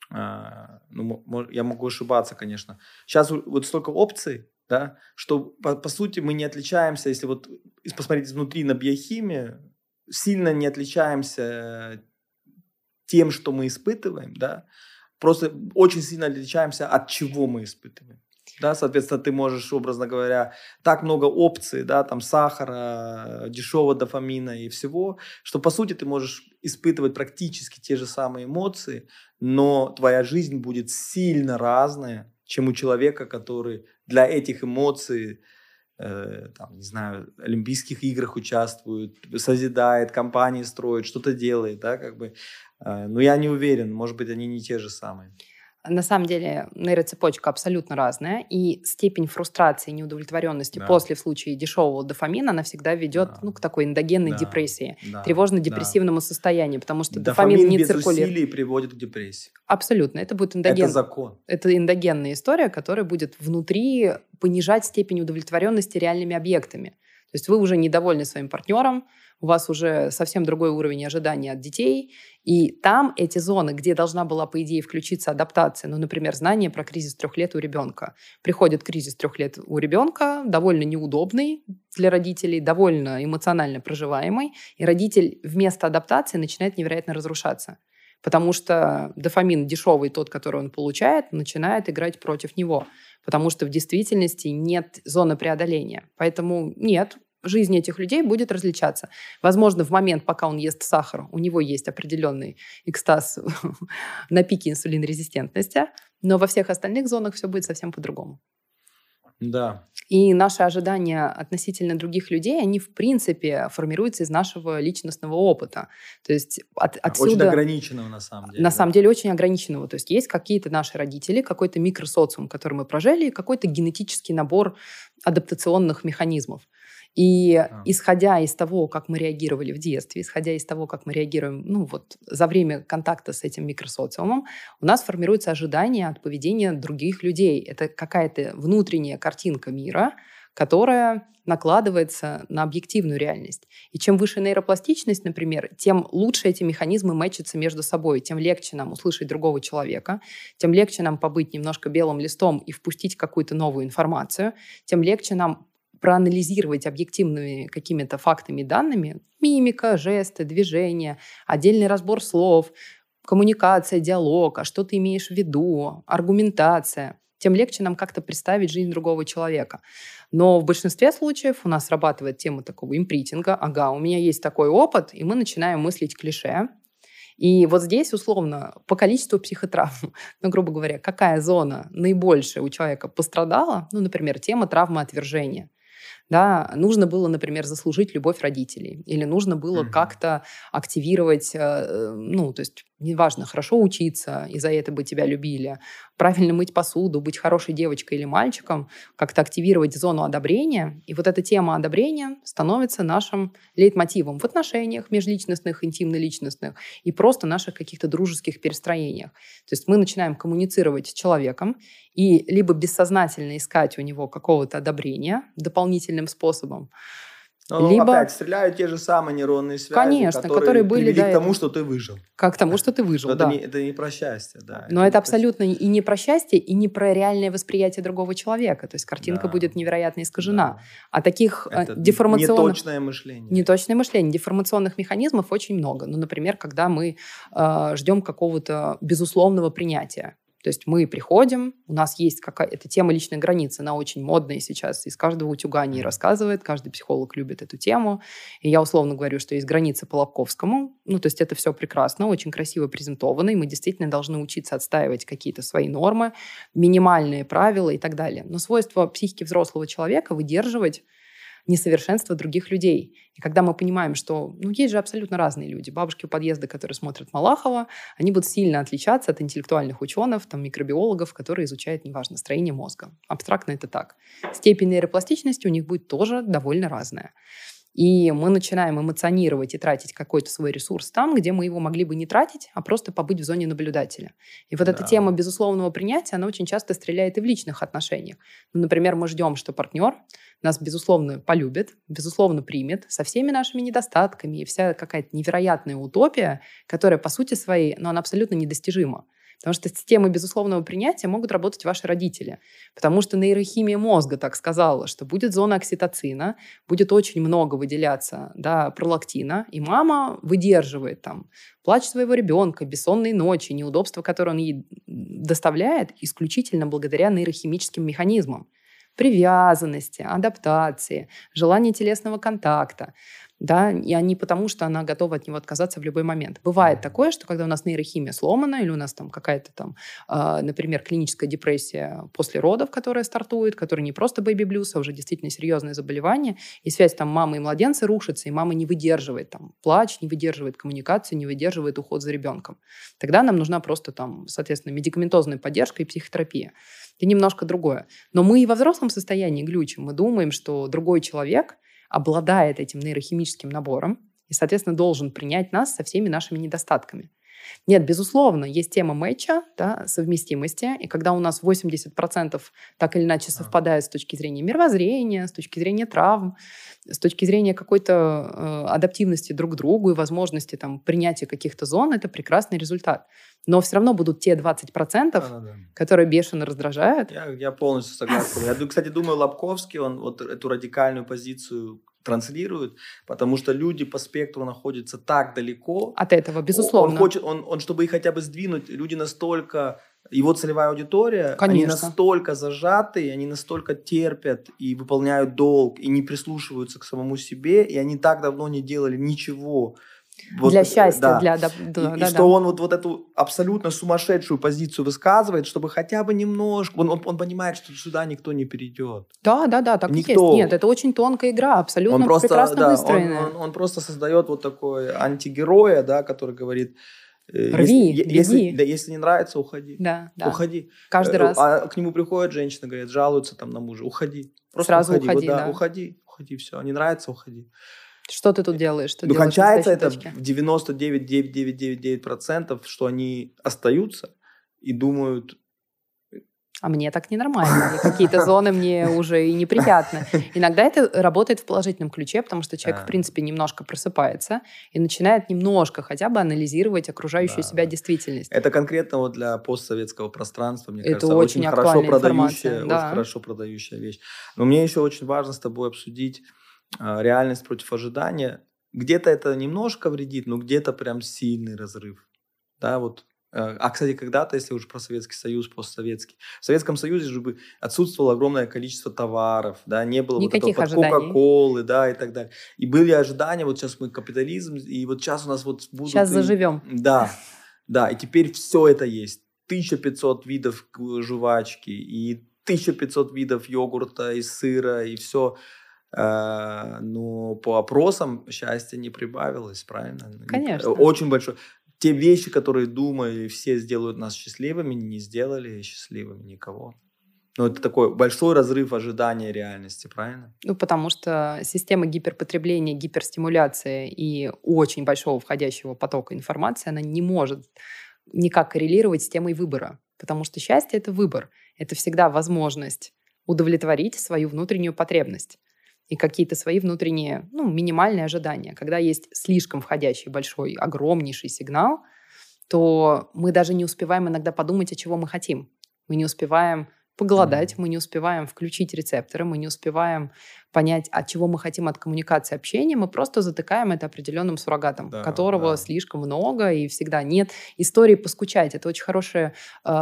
я могу ошибаться, конечно, сейчас вот столько опций, да, что, по сути, мы не отличаемся, если вот посмотреть изнутри на биохимию, сильно не отличаемся тем, что мы испытываем, да, просто очень сильно отличаемся от чего мы испытываем. Да, соответственно, ты можешь, образно говоря, так много опций, да, там сахара, дешевого дофамина и всего, что, по сути, ты можешь испытывать практически те же самые эмоции, но твоя жизнь будет сильно разная, чем у человека, который для этих эмоций, там, не знаю, Олимпийских играх участвует, созидает, компании строит, что-то делает, да, как бы. Но я не уверен, может быть, они не те же самые. На самом деле нейроцепочка абсолютно разная, и степень фрустрации и неудовлетворенности после в случае дешевого дофамина, она всегда ведет к такой эндогенной депрессии, тревожно-депрессивному состоянию, потому что дофамин не циркулирует. Дофамин без усилий приводит к депрессии. Абсолютно. Это будет эндоген. Это закон. Это эндогенная история, которая будет внутри понижать степень удовлетворенности реальными объектами. То есть вы уже недовольны своим партнером, у вас уже совсем другой уровень ожидания от детей, и там эти зоны, где должна была, по идее, включиться адаптация, например, знание про кризис 3 лет у ребенка. Приходит кризис 3 лет у ребенка, довольно неудобный для родителей, довольно эмоционально проживаемый, и родитель вместо адаптации начинает невероятно разрушаться. Потому что дофамин дешевый, тот, который он получает, начинает играть против него. Потому что в действительности нет зоны преодоления. Поэтому нет, жизнь этих людей будет различаться. Возможно, в момент, пока он ест сахар, у него есть определенный экстаз на пике инсулинорезистентности, но во всех остальных зонах все будет совсем по-другому. Да. И наши ожидания относительно других людей, они, в принципе, формируются из нашего личностного опыта. То есть отсюда... Очень ограниченного, на самом деле. На самом деле, очень ограниченного. То есть есть какие-то наши родители, какой-то микросоциум, который мы прожили, и какой-то генетический набор адаптационных механизмов. И исходя из того, как мы реагировали в детстве, исходя из того, как мы реагируем за время контакта с этим микросоциумом, у нас формируется ожидание от поведения других людей. Это какая-то внутренняя картинка мира, которая накладывается на объективную реальность. И чем выше нейропластичность, например, тем лучше эти механизмы мэчатся между собой, тем легче нам услышать другого человека, тем легче нам побыть немножко белым листом и впустить какую-то новую информацию, тем легче нам проанализировать объективными какими-то фактами и данными, мимика, жесты, движения, отдельный разбор слов, коммуникация, диалог, а что ты имеешь в виду, аргументация, тем легче нам как-то представить жизнь другого человека. Но в большинстве случаев у нас срабатывает тема такого импринтинга. Ага, у меня есть такой опыт, и мы начинаем мыслить клише. И вот здесь, условно, по количеству психотравм, ну, грубо говоря, какая зона наибольшая у человека пострадала, ну, например, тема травмы отвержения. Да, нужно было, например, заслужить любовь родителей, или нужно было как-то активировать, ну, то есть, неважно, хорошо учиться, и за это бы тебя любили, правильно мыть посуду, быть хорошей девочкой или мальчиком, как-то активировать зону одобрения. И вот эта тема одобрения становится нашим лейтмотивом в отношениях межличностных, интимно-личностных и просто наших каких-то дружеских перестроениях. То есть мы начинаем коммуницировать с человеком и либо бессознательно искать у него какого-то одобрения дополнительным способом, Но либо... опять стреляют те же самые нейронные связи, Конечно, которые были привели до к тому, этого. что ты выжил. Как к тому, что ты выжил, Но да. это не про счастье, да. Но это абсолютно и не про счастье, и не про реальное восприятие другого человека. То есть картинка будет невероятно искажена. Да. А таких Это деформационных... неточное мышление. Неточное мышление. Деформационных механизмов очень много. Ну, например, когда мы ждем какого-то безусловного принятия. То есть мы приходим, у нас есть какая-то тема личной границы, она очень модная сейчас, из каждого утюга не рассказывает, каждый психолог любит эту тему. И я условно говорю, что есть граница по Лобковскому, ну, то есть это все прекрасно, очень красиво презентовано, и мы действительно должны учиться отстаивать какие-то свои нормы, минимальные правила и так далее. Но свойство психики взрослого человека выдерживать несовершенство других людей. И когда мы понимаем, что есть же абсолютно разные люди. Бабушки у подъезда, которые смотрят Малахова, они будут сильно отличаться от интеллектуальных ученых, там, микробиологов, которые изучают, неважно, строение мозга. Абстрактно это так. Степень нейропластичности у них будет тоже довольно разная. И мы начинаем эмоционировать и тратить какой-то свой ресурс там, где мы его могли бы не тратить, а просто побыть в зоне наблюдателя. И вот эта тема безусловного принятия, она очень часто стреляет и в личных отношениях. Ну, например, мы ждем, что партнер нас, безусловно, полюбит, безусловно, примет со всеми нашими недостатками. И вся какая-то невероятная утопия, которая, по сути своей, но она абсолютно недостижима. Потому что с темой безусловного принятия могут работать ваши родители. Потому что нейрохимия мозга так сказала, что будет зона окситоцина, будет очень много выделяться пролактина, и мама выдерживает там плач своего ребенка, бессонные ночи, неудобства, которые он ей доставляет, исключительно благодаря нейрохимическим механизмам. Привязанности, адаптации, желания телесного контакта. Да, и не потому, что она готова от него отказаться в любой момент. Бывает такое, что когда у нас нейрохимия сломана, или у нас там какая-то там, например, клиническая депрессия после родов, которая стартует, которая не просто бэйби-блюз, а уже действительно серьезное заболевание, и связь там мамы и младенца рушится, и мама не выдерживает там плач, не выдерживает коммуникацию, не выдерживает уход за ребенком. Тогда нам нужна просто там, соответственно, медикаментозная поддержка и психотерапия. Это немножко другое. Но мы и во взрослом состоянии глючим. Мы думаем, что другой человек обладает этим нейрохимическим набором и, соответственно, должен принять нас со всеми нашими недостатками. Нет, безусловно, есть тема мэтча, совместимости, и когда у нас 80% так или иначе совпадает с точки зрения мировоззрения, с точки зрения травм, с точки зрения какой-то адаптивности друг к другу и возможности там, принятия каких-то зон, это прекрасный результат. Но все равно будут те 20%, которые бешено раздражают. Я полностью согласен. Я, кстати, думаю, Лобковский, он вот эту радикальную позицию транслирует, потому что люди по спектру находятся так далеко. От этого, безусловно. Он хочет, чтобы их хотя бы сдвинуть, люди настолько... Его целевая аудитория, конечно, они настолько зажаты, они настолько терпят и выполняют долг, и не прислушиваются к самому себе, и они так давно не делали ничего. Вот, для счастья, и что он вот эту абсолютно сумасшедшую позицию высказывает, чтобы хотя бы немножко... Он понимает, что сюда никто не перейдет. Да, так никто. И есть. Нет, это очень тонкая игра, абсолютно прекрасно выстроенная. Он просто создает вот такой антигероя, который говорит... Рви, если не нравится, уходи. Да. Уходи. Каждый раз. А к нему приходят женщины, говорят, жалуются там на мужа. Уходи. Просто сразу уходи, уходи, все. Не нравится, уходи. Что ты тут делаешь? Что кончается это в 99,9999%, что они остаются и думают... А мне так ненормально. Какие-то зоны мне уже и неприятны. Иногда это работает в положительном ключе, потому что человек, в принципе, немножко просыпается и начинает немножко хотя бы анализировать окружающую себя действительность. Это конкретно вот для постсоветского пространства, мне это кажется, очень хорошо продающая вещь. Но мне еще очень важно с тобой обсудить реальность против ожидания. Где-то это немножко вредит, но где-то прям сильный разрыв. Да, вот Кстати, когда-то, если уж про Советский Союз, постсоветский, в Советском Союзе же бы отсутствовало огромное количество товаров, да, не было Никаких вот этого ожиданий. Кока-колы, да, и так далее. И были ожидания, вот сейчас мы капитализм, и вот сейчас у нас вот будут... Сейчас заживем. Да, и теперь все это есть. 1500 видов жвачки, и 1500 видов йогурта, и сыра, и все. Но по опросам счастья не прибавилось, правильно? Конечно. Очень большое. Те вещи, которые думали, все сделают нас счастливыми, не сделали счастливыми никого. Но это такой большой разрыв ожидания реальности, правильно? Потому что система гиперпотребления, гиперстимуляции и очень большого входящего потока информации, она не может никак коррелировать с темой выбора. Потому что счастье – это выбор. Это всегда возможность удовлетворить свою внутреннюю потребность и какие-то свои внутренние, минимальные ожидания. Когда есть слишком входящий большой, огромнейший сигнал, то мы даже не успеваем иногда подумать, о чего мы хотим. Мы не успеваем поголодать, мы не успеваем включить рецепторы, мы не успеваем понять, от чего мы хотим от коммуникации, общения, мы просто затыкаем это определенным суррогатом, которого слишком много и всегда нет. Истории поскучать – это очень хорошая,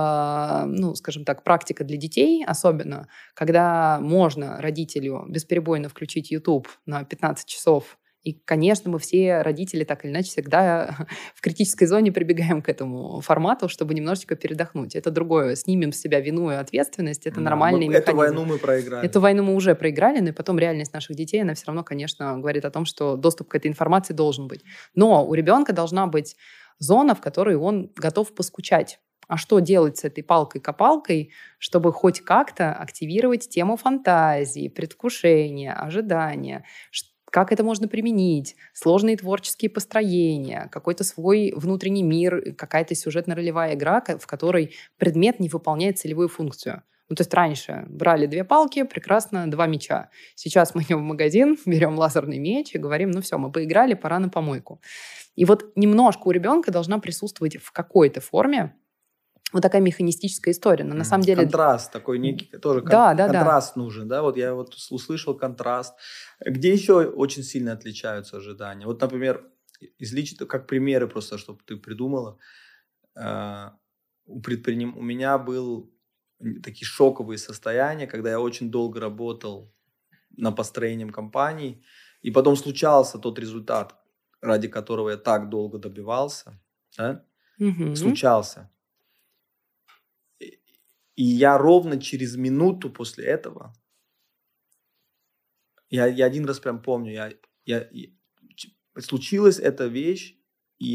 скажем так, практика для детей, особенно, когда можно родителю бесперебойно включить YouTube на 15 часов. И, конечно, мы все родители так или иначе всегда в критической зоне прибегаем к этому формату, чтобы немножечко передохнуть. Это другое. Снимем с себя вину и ответственность. Это нормальный механизм. Эту войну мы проиграли. Эту войну мы уже проиграли, но и потом реальность наших детей, она все равно, конечно, говорит о том, что доступ к этой информации должен быть. Но у ребенка должна быть зона, в которой он готов поскучать. А что делать с этой палкой-копалкой, чтобы хоть как-то активировать тему фантазии, предвкушения, ожидания, как это можно применить, сложные творческие построения, какой-то свой внутренний мир, какая-то сюжетно-ролевая игра, в которой предмет не выполняет целевую функцию. То есть раньше брали 2 палки, прекрасно, 2 мяча. Сейчас мы идем в магазин, берем лазерный меч и говорим, все, мы поиграли, пора на помойку. И вот немножко у ребенка должна присутствовать в какой-то форме вот такая механистическая история. Но на самом деле... Контраст такой некий, тоже контраст нужен. Да? Вот я услышал контраст. Где еще очень сильно отличаются ожидания? Вот, например, как примеры просто, чтобы ты придумала. У меня был такие шоковые состояния, когда я очень долго работал над построением компании, и потом случался тот результат, ради которого я так долго добивался. Да? Случался. И я ровно через минуту после этого, я один раз прям помню, случилась эта вещь, и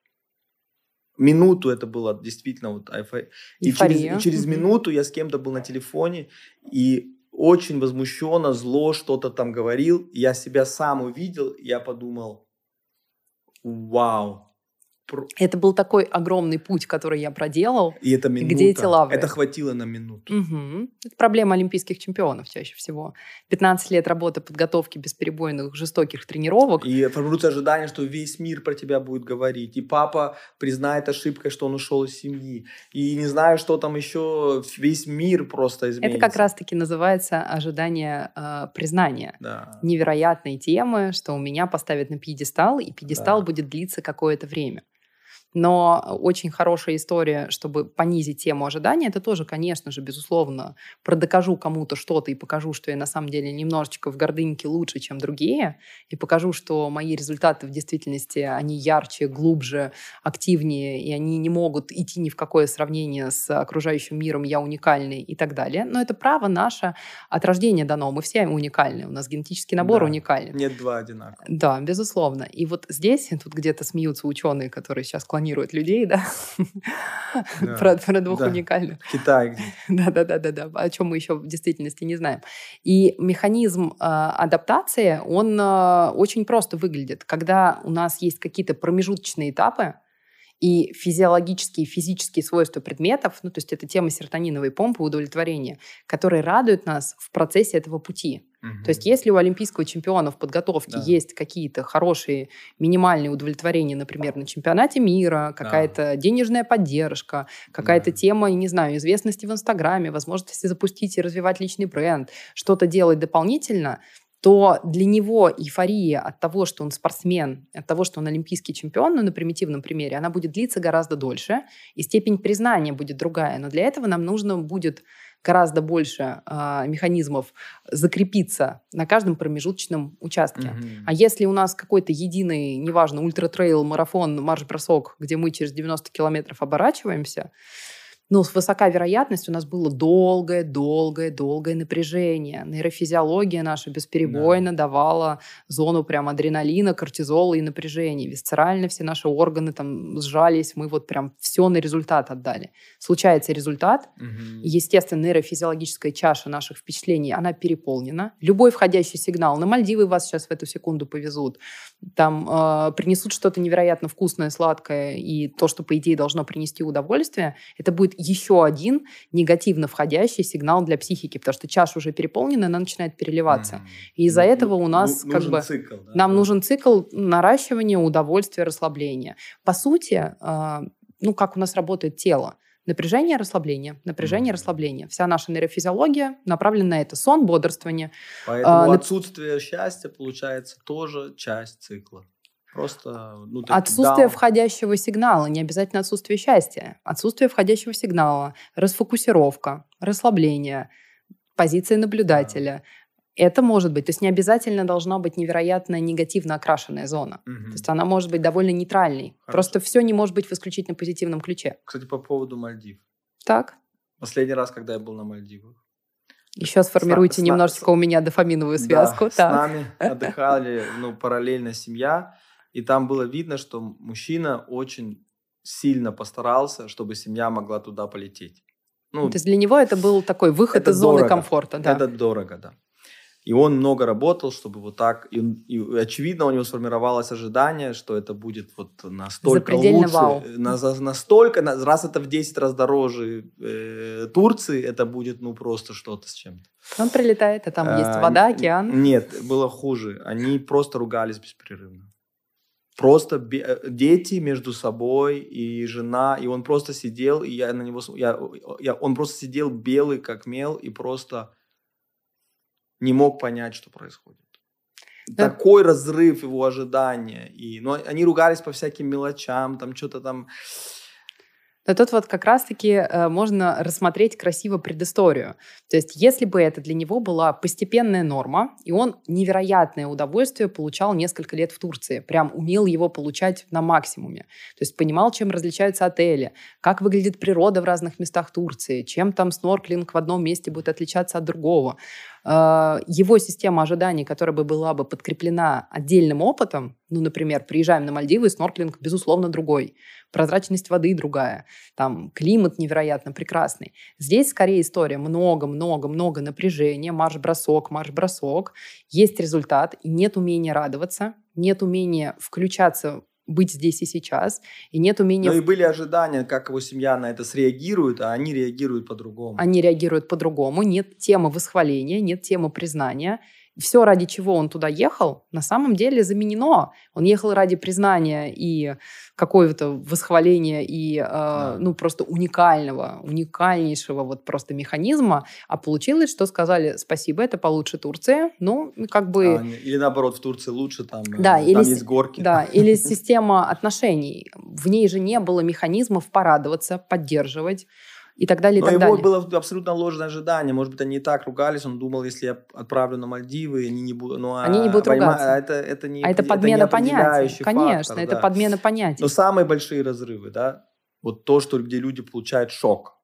минуту это было действительно вот и через минуту я с кем-то был на телефоне, и очень возмущенно, зло что-то там говорил, я себя сам увидел, и я подумал, вау. Это был такой огромный путь, который я проделал. И это минута. Где эти лавры? Это хватило на минуту. Это проблема олимпийских чемпионов чаще всего. 15 лет работы, подготовки бесперебойных, жестоких тренировок. И формируется ожидание, что весь мир про тебя будет говорить. И папа признает ошибкой, что он ушел из семьи. И не знаю, что там еще, весь мир просто изменится. Это как раз-таки называется ожидание признания. Да. Невероятной темы, что у меня поставят на пьедестал, и пьедестал будет длиться какое-то время. Но очень хорошая история, чтобы понизить тему ожидания, это тоже, конечно же, безусловно, продокажу кому-то что-то и покажу, что я на самом деле немножечко в гордыньке лучше, чем другие, и покажу, что мои результаты в действительности, они ярче, глубже, активнее, и они не могут идти ни в какое сравнение с окружающим миром, я уникальный и так далее. Но это право наше от рождения дано, мы все уникальны, у нас генетический набор уникален. Нет 2 одинаковых. Да, безусловно. И вот здесь, тут где-то смеются ученые, которые сейчас клонируют людей, да? Про 2 уникальных. Китай где-то. Да. О чем мы еще в действительности не знаем. И механизм адаптации, он очень просто выглядит. Когда у нас есть какие-то промежуточные этапы, и физиологические, физические свойства предметов, то есть это тема серотониновой помпы, удовлетворения, которые радуют нас в процессе этого пути. То есть если у олимпийского чемпиона в подготовке есть какие-то хорошие минимальные удовлетворения, например, на чемпионате мира, какая-то денежная поддержка, какая-то тема, не знаю, известности в Инстаграме, возможности запустить и развивать личный бренд, что-то делать дополнительно, то для него эйфория от того, что он спортсмен, от того, что он олимпийский чемпион, ну, на примитивном примере, она будет длиться гораздо дольше, и степень признания будет другая. Но для этого нам нужно будет гораздо больше механизмов закрепиться на каждом промежуточном участке. А если у нас какой-то единый, неважно, ультратрейл, марафон, марш-бросок, где мы через 90 километров оборачиваемся, ну, высока вероятность, у нас было долгое напряжение. Нейрофизиология наша бесперебойно давала зону прям адреналина, кортизола и напряжения. Висцерально все наши органы там сжались, мы вот прям все на результат отдали. Случается результат, и, естественно, нейрофизиологическая чаша наших впечатлений, она переполнена. Любой входящий сигнал, на Мальдивы вас сейчас в эту секунду повезут, там принесут что-то невероятно вкусное, сладкое, и то, что, по идее, должно принести удовольствие, это будет еще один негативно входящий сигнал для психики, потому что чаша уже переполнена, она начинает переливаться. И из-за этого у нас нужен цикл, да? Нам нужен цикл наращивания, удовольствия, расслабления. По сути, ну, как у нас работает тело. Напряжение, расслабление, напряжение, расслабление. Вся наша нейрофизиология направлена на это. Сон, бодрствование. Поэтому отсутствие счастья, получается, тоже часть цикла. Просто, отсутствие входящего сигнала, не обязательно отсутствие счастья. Отсутствие входящего сигнала, расфокусировка, расслабление, позиция наблюдателя. Это может быть. То есть не обязательно должна быть невероятно негативно окрашенная зона. То есть она может быть довольно нейтральной. Хорошо. Просто все не может быть в исключительно позитивном ключе. Кстати, по поводу Мальдив. Так. Последний раз, когда я был на Мальдивах. Еще сформируйте немножечко у меня дофаминовую связку. Да, с нами отдыхали параллельно семья. И там было видно, что мужчина очень сильно постарался, чтобы семья могла туда полететь. То есть для него это был такой выход из зоны комфорта. Да. Это дорого, да. И он много работал, чтобы вот так... И очевидно, у него сформировалось ожидание, что это будет вот настолько лучше. Вау. Настолько, раз это в 10 раз дороже Турции, это будет просто что-то с чем-то. Он прилетает, а там есть вода, океан. Нет, было хуже. Они просто ругались беспрерывно. Просто дети между собой и жена, и он просто сидел, и я на него, он просто сидел белый как мел и просто не мог понять, что происходит. Да. Такой разрыв его ожидания. Но они ругались по всяким мелочам, там что-то там. Но тут вот как раз-таки можно рассмотреть красиво предысторию. То есть если бы это для него была постепенная норма, и он невероятное удовольствие получал несколько лет в Турции, прям умел его получать на максимуме. То есть понимал, чем различаются отели, как выглядит природа в разных местах Турции, чем там снорклинг в одном месте будет отличаться от другого. Его система ожиданий, которая бы была бы подкреплена отдельным опытом, например, приезжаем на Мальдивы, снорклинг, безусловно, другой. Прозрачность воды другая. Там климат невероятно прекрасный. Здесь скорее история много-много-много напряжения, марш-бросок. Есть результат, и нет умения радоваться, нет умения включаться, быть здесь и сейчас, и нет умения... Но и были ожидания, как его семья на это среагирует, а они реагируют по-другому. Они реагируют по-другому, нет темы восхваления, нет темы признания. Все, ради чего он туда ехал, на самом деле заменено. Он ехал ради признания и какого-то восхваления и просто уникальнейшего вот просто механизма, а получилось, что сказали: спасибо, это получше Турции. Или наоборот, в Турции лучше, там есть горки. Да, или система отношений. В ней же не было механизмов порадоваться, поддерживать. И так далее, и так далее. Но его было абсолютно ложное ожидание. Может быть, они и так ругались. Он думал, если я отправлю на Мальдивы, они не будут... Они не будут ругаться. Это подмена понятий. Конечно, фактор, это подмена понятий. Но самые большие разрывы, да, вот то, где люди получают шок.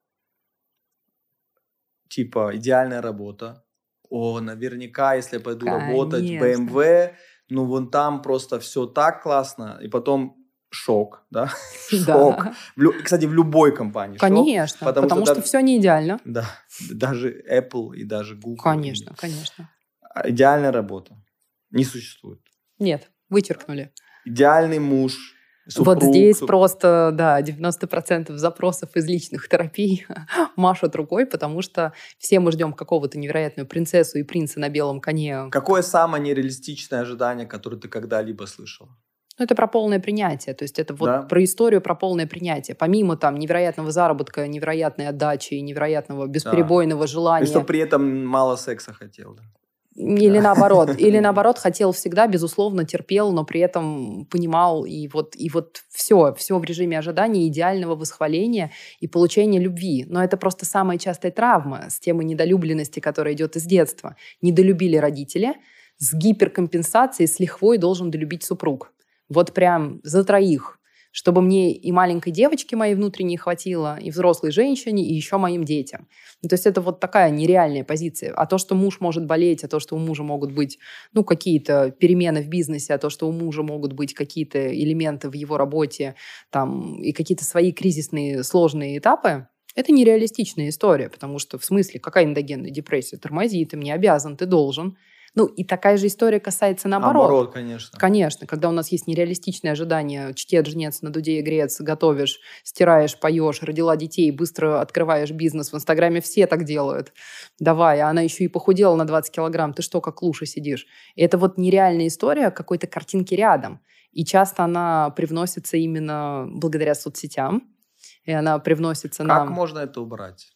Типа идеальная работа. Наверняка, если я пойду работать в BMW, вон там просто все так классно. И потом... Шок, да? Шок. Кстати, в любой компании. Конечно, шок, потому что все не идеально. Да, даже Apple и даже Google. Конечно. Идеальная работа не существует. Нет, вычеркнули. Идеальный муж, супруг. Вот здесь просто, 90% запросов из личных терапий машут рукой, потому что все мы ждем какого-то невероятную принцессу и принца на белом коне. Какое самое нереалистичное ожидание, которое ты когда-либо слышала? Это про полное принятие. То есть это про историю, про полное принятие. Помимо там невероятного заработка, невероятной отдачи, невероятного бесперебойного желания. И что при этом мало секса хотел, да? Или наоборот, хотел всегда, безусловно, терпел, но при этом понимал, и вот все в режиме ожидания, идеального восхваления и получения любви. Но это просто самая частая травма с темой недолюбленности, которая идет из детства. Недолюбили родители, с гиперкомпенсацией, с лихвой должен долюбить супруг. Вот прям за троих. Чтобы мне и маленькой девочке моей внутренней хватило, и взрослой женщине, и еще моим детям. То есть это вот такая нереальная позиция. А то, что муж может болеть, а то, что у мужа могут быть какие-то перемены в бизнесе, а то, что у мужа могут быть какие-то элементы в его работе там, и какие-то свои кризисные сложные этапы, это нереалистичная история, потому что в смысле, какая эндогенная депрессия? Тормози, ты мне обязан, ты должен. И такая же история касается наоборот. Наоборот, конечно. Конечно, когда у нас есть нереалистичные ожидания, чтец, жнец, на дуде игрец, готовишь, стираешь, поешь, родила детей, быстро открываешь бизнес. В Инстаграме все так делают. Давай, а она еще и похудела на 20 килограмм. Ты что, как луша сидишь? И это вот нереальная история какой-то картинки рядом. И часто она привносится именно благодаря соцсетям. И она привносится нам... Как можно это убрать?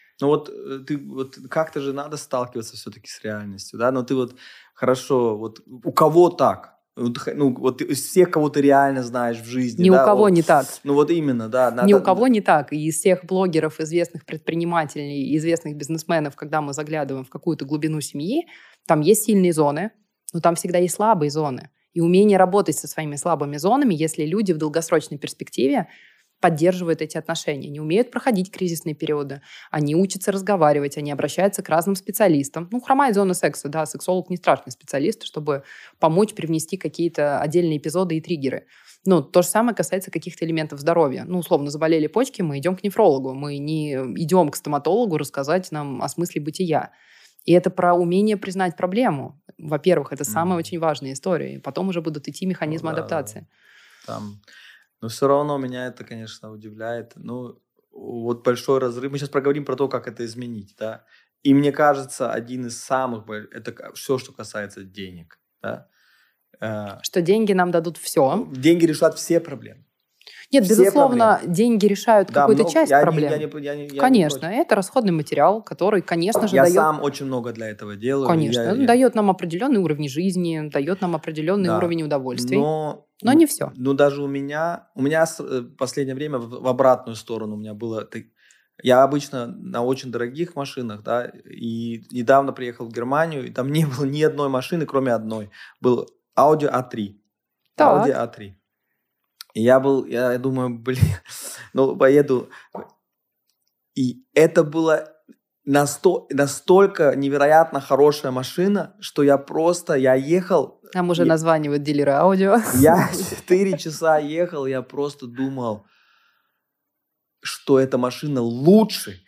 Как-то же надо сталкиваться все-таки с реальностью, да? Но ты хорошо, у кого так? Из всех, кого ты реально знаешь в жизни. Ни у кого не так. Именно, да. Ни у кого не так. И из всех блогеров, известных предпринимателей, известных бизнесменов, когда мы заглядываем в какую-то глубину семьи, там есть сильные зоны, но там всегда есть слабые зоны. И умение работать со своими слабыми зонами, если люди в долгосрочной перспективе поддерживают эти отношения, не умеют проходить кризисные периоды, они учатся разговаривать, они обращаются к разным специалистам. Хромает зона секса, да, сексолог не страшный специалист, чтобы помочь привнести какие-то отдельные эпизоды и триггеры. То же самое касается каких-то элементов здоровья. Условно, заболели почки, мы идем к нефрологу, мы не идем к стоматологу рассказать нам о смысле бытия. И это про умение признать проблему. Во-первых, это самая очень важная история. И потом уже будут идти механизмы адаптации. Но все равно меня это, конечно, удивляет. Большой разрыв. Мы сейчас проговорим про то, как это изменить, да. И мне кажется, один из самых... Это все, что касается денег, да. Что деньги нам дадут все. Деньги решат все проблемы. Нет, все безусловно, проблемы. Деньги решают какую-то часть проблем. Конечно, это расходный материал, который, конечно же, я дает... Я сам очень много для этого делаю. Конечно, дает нам определенный уровень жизни, дает нам определенный уровень удовольствий. Но не все. Даже у меня в последнее время в обратную сторону у меня было... Я обычно на очень дорогих машинах, да, и недавно приехал в Германию, и там не было ни одной машины, кроме одной. Был Audi A3. Так. Audi A3. И я думаю, поеду. И это была настолько невероятно хорошая машина, что я ехал... Нам уже названивают дилеры аудио. Я 4 часа ехал, я просто думал, что эта машина лучше.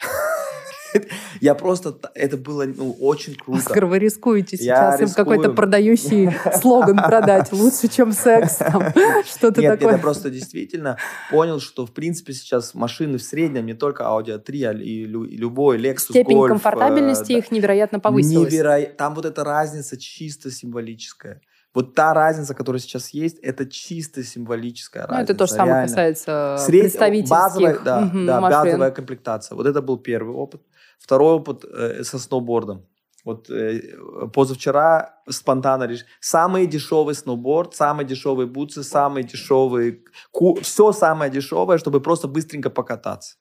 Это было очень круто. Оскар, вы рискуете сейчас им какой-то продающий слоган продать. Лучше, чем секс. Что-то такое. Нет, я просто действительно понял, что в принципе сейчас машины в среднем, не только Audi A3, а и любой Lexus, степень Golf, комфортабельности их невероятно повысилась. Там эта разница чисто символическая. Та разница, которая сейчас есть, это чисто символическая разница. Это то же самое касается представительских машин. Базовая комплектация. Это был первый опыт. Второй опыт со сноубордом. Позавчера спонтанно решил. Самый дешевый сноуборд, самые дешевые бутсы, самые дешевые... Все самое дешевое, чтобы просто быстренько покататься.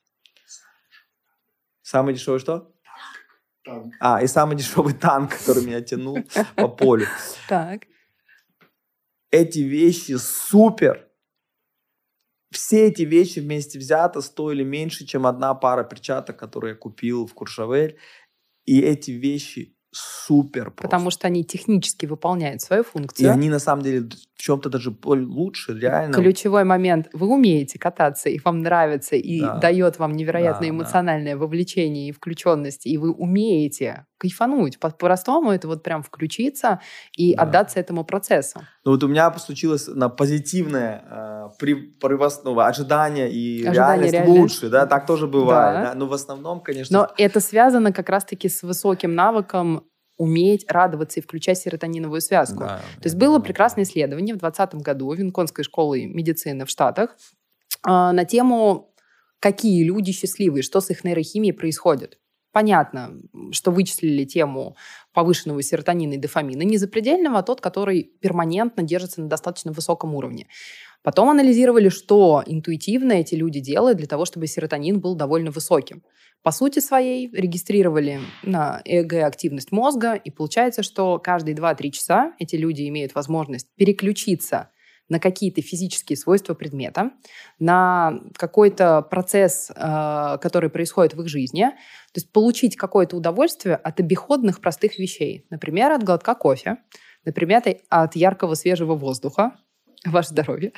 Самый дешевый что? Танк. И самый дешевый танк, который меня тянул по полю. Так. Эти вещи супер. Все эти вещи вместе взято стоили меньше, чем одна пара перчаток, которую я купил в Куршавель. И эти вещи супер просто. Потому что они технически выполняют свою функцию. И они на самом деле в чем-то даже лучше, реально. Ключевой момент. Вы умеете кататься, и вам нравится, и дает вам невероятное эмоциональное вовлечение и включенность, и вы умеете кайфануть. По-простому это прям включиться и отдаться этому процессу. У меня случилось позитивное ожидание и реальность лучше. Да? Так тоже бывает. Да. Но в основном, конечно... Но это связано как раз-таки с высоким навыком уметь радоваться и включать серотониновую связку. То есть было прекрасное исследование в 2020 году Винконской школы медицины в Штатах на тему, какие люди счастливые, что с их нейрохимией происходит. понятно, что вычислили тему повышенного серотонина и дофамина, не запредельного, а тот, который перманентно держится на достаточно высоком уровне. Потом анализировали, что интуитивно эти люди делают для того, чтобы серотонин был довольно высоким. По сути своей регистрировали на ЭЭГ-активность мозга, и получается, что каждые 2-3 часа эти люди имеют возможность переключиться на какие-то физические свойства предмета, на какой-то процесс, который происходит в их жизни, то есть получить какое-то удовольствие от обиходных простых вещей. Например, от глотка кофе, например, от яркого свежего воздуха, ваше здоровье,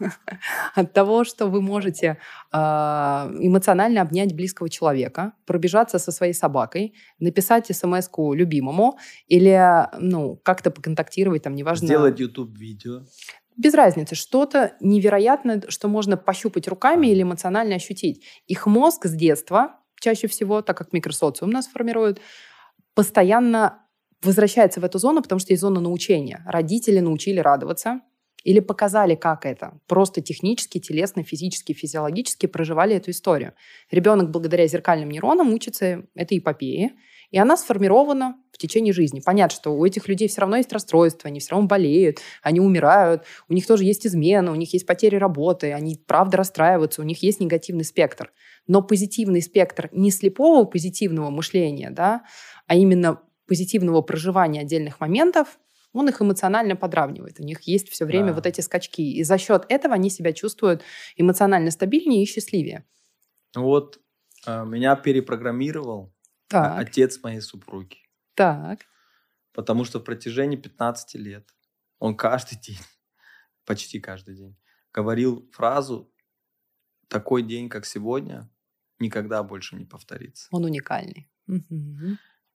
от того, что вы можете эмоционально обнять близкого человека, пробежаться со своей собакой, написать смс-ку любимому или как-то поконтактировать, там, неважно. Сделать YouTube-видео. Без разницы. Что-то невероятное, что можно пощупать руками или эмоционально ощутить. Их мозг с детства, чаще всего, так как микросоциум нас формирует, постоянно возвращается в эту зону, потому что есть зона научения. Родители научили радоваться или показали, как это. Просто технически, телесно, физически, физиологически проживали эту историю. Ребенок благодаря зеркальным нейронам учится этой эпопее, и она сформирована в течение жизни. Понятно, что у этих людей все равно есть расстройства, они все равно болеют, они умирают, у них тоже есть измена, у них есть потери работы, они правда расстраиваются, у них есть негативный спектр. Но позитивный спектр не слепого позитивного мышления, да, а именно позитивного проживания отдельных моментов, он их эмоционально подравнивает. У них есть все время вот эти скачки. И за счет этого они себя чувствуют эмоционально стабильнее и счастливее. Вот меня перепрограммировал отец моей супруги. Так. Потому что в протяжении 15 лет он каждый день, почти каждый день, говорил фразу «такой день, как сегодня, никогда больше не повторится». Он уникальный. Угу.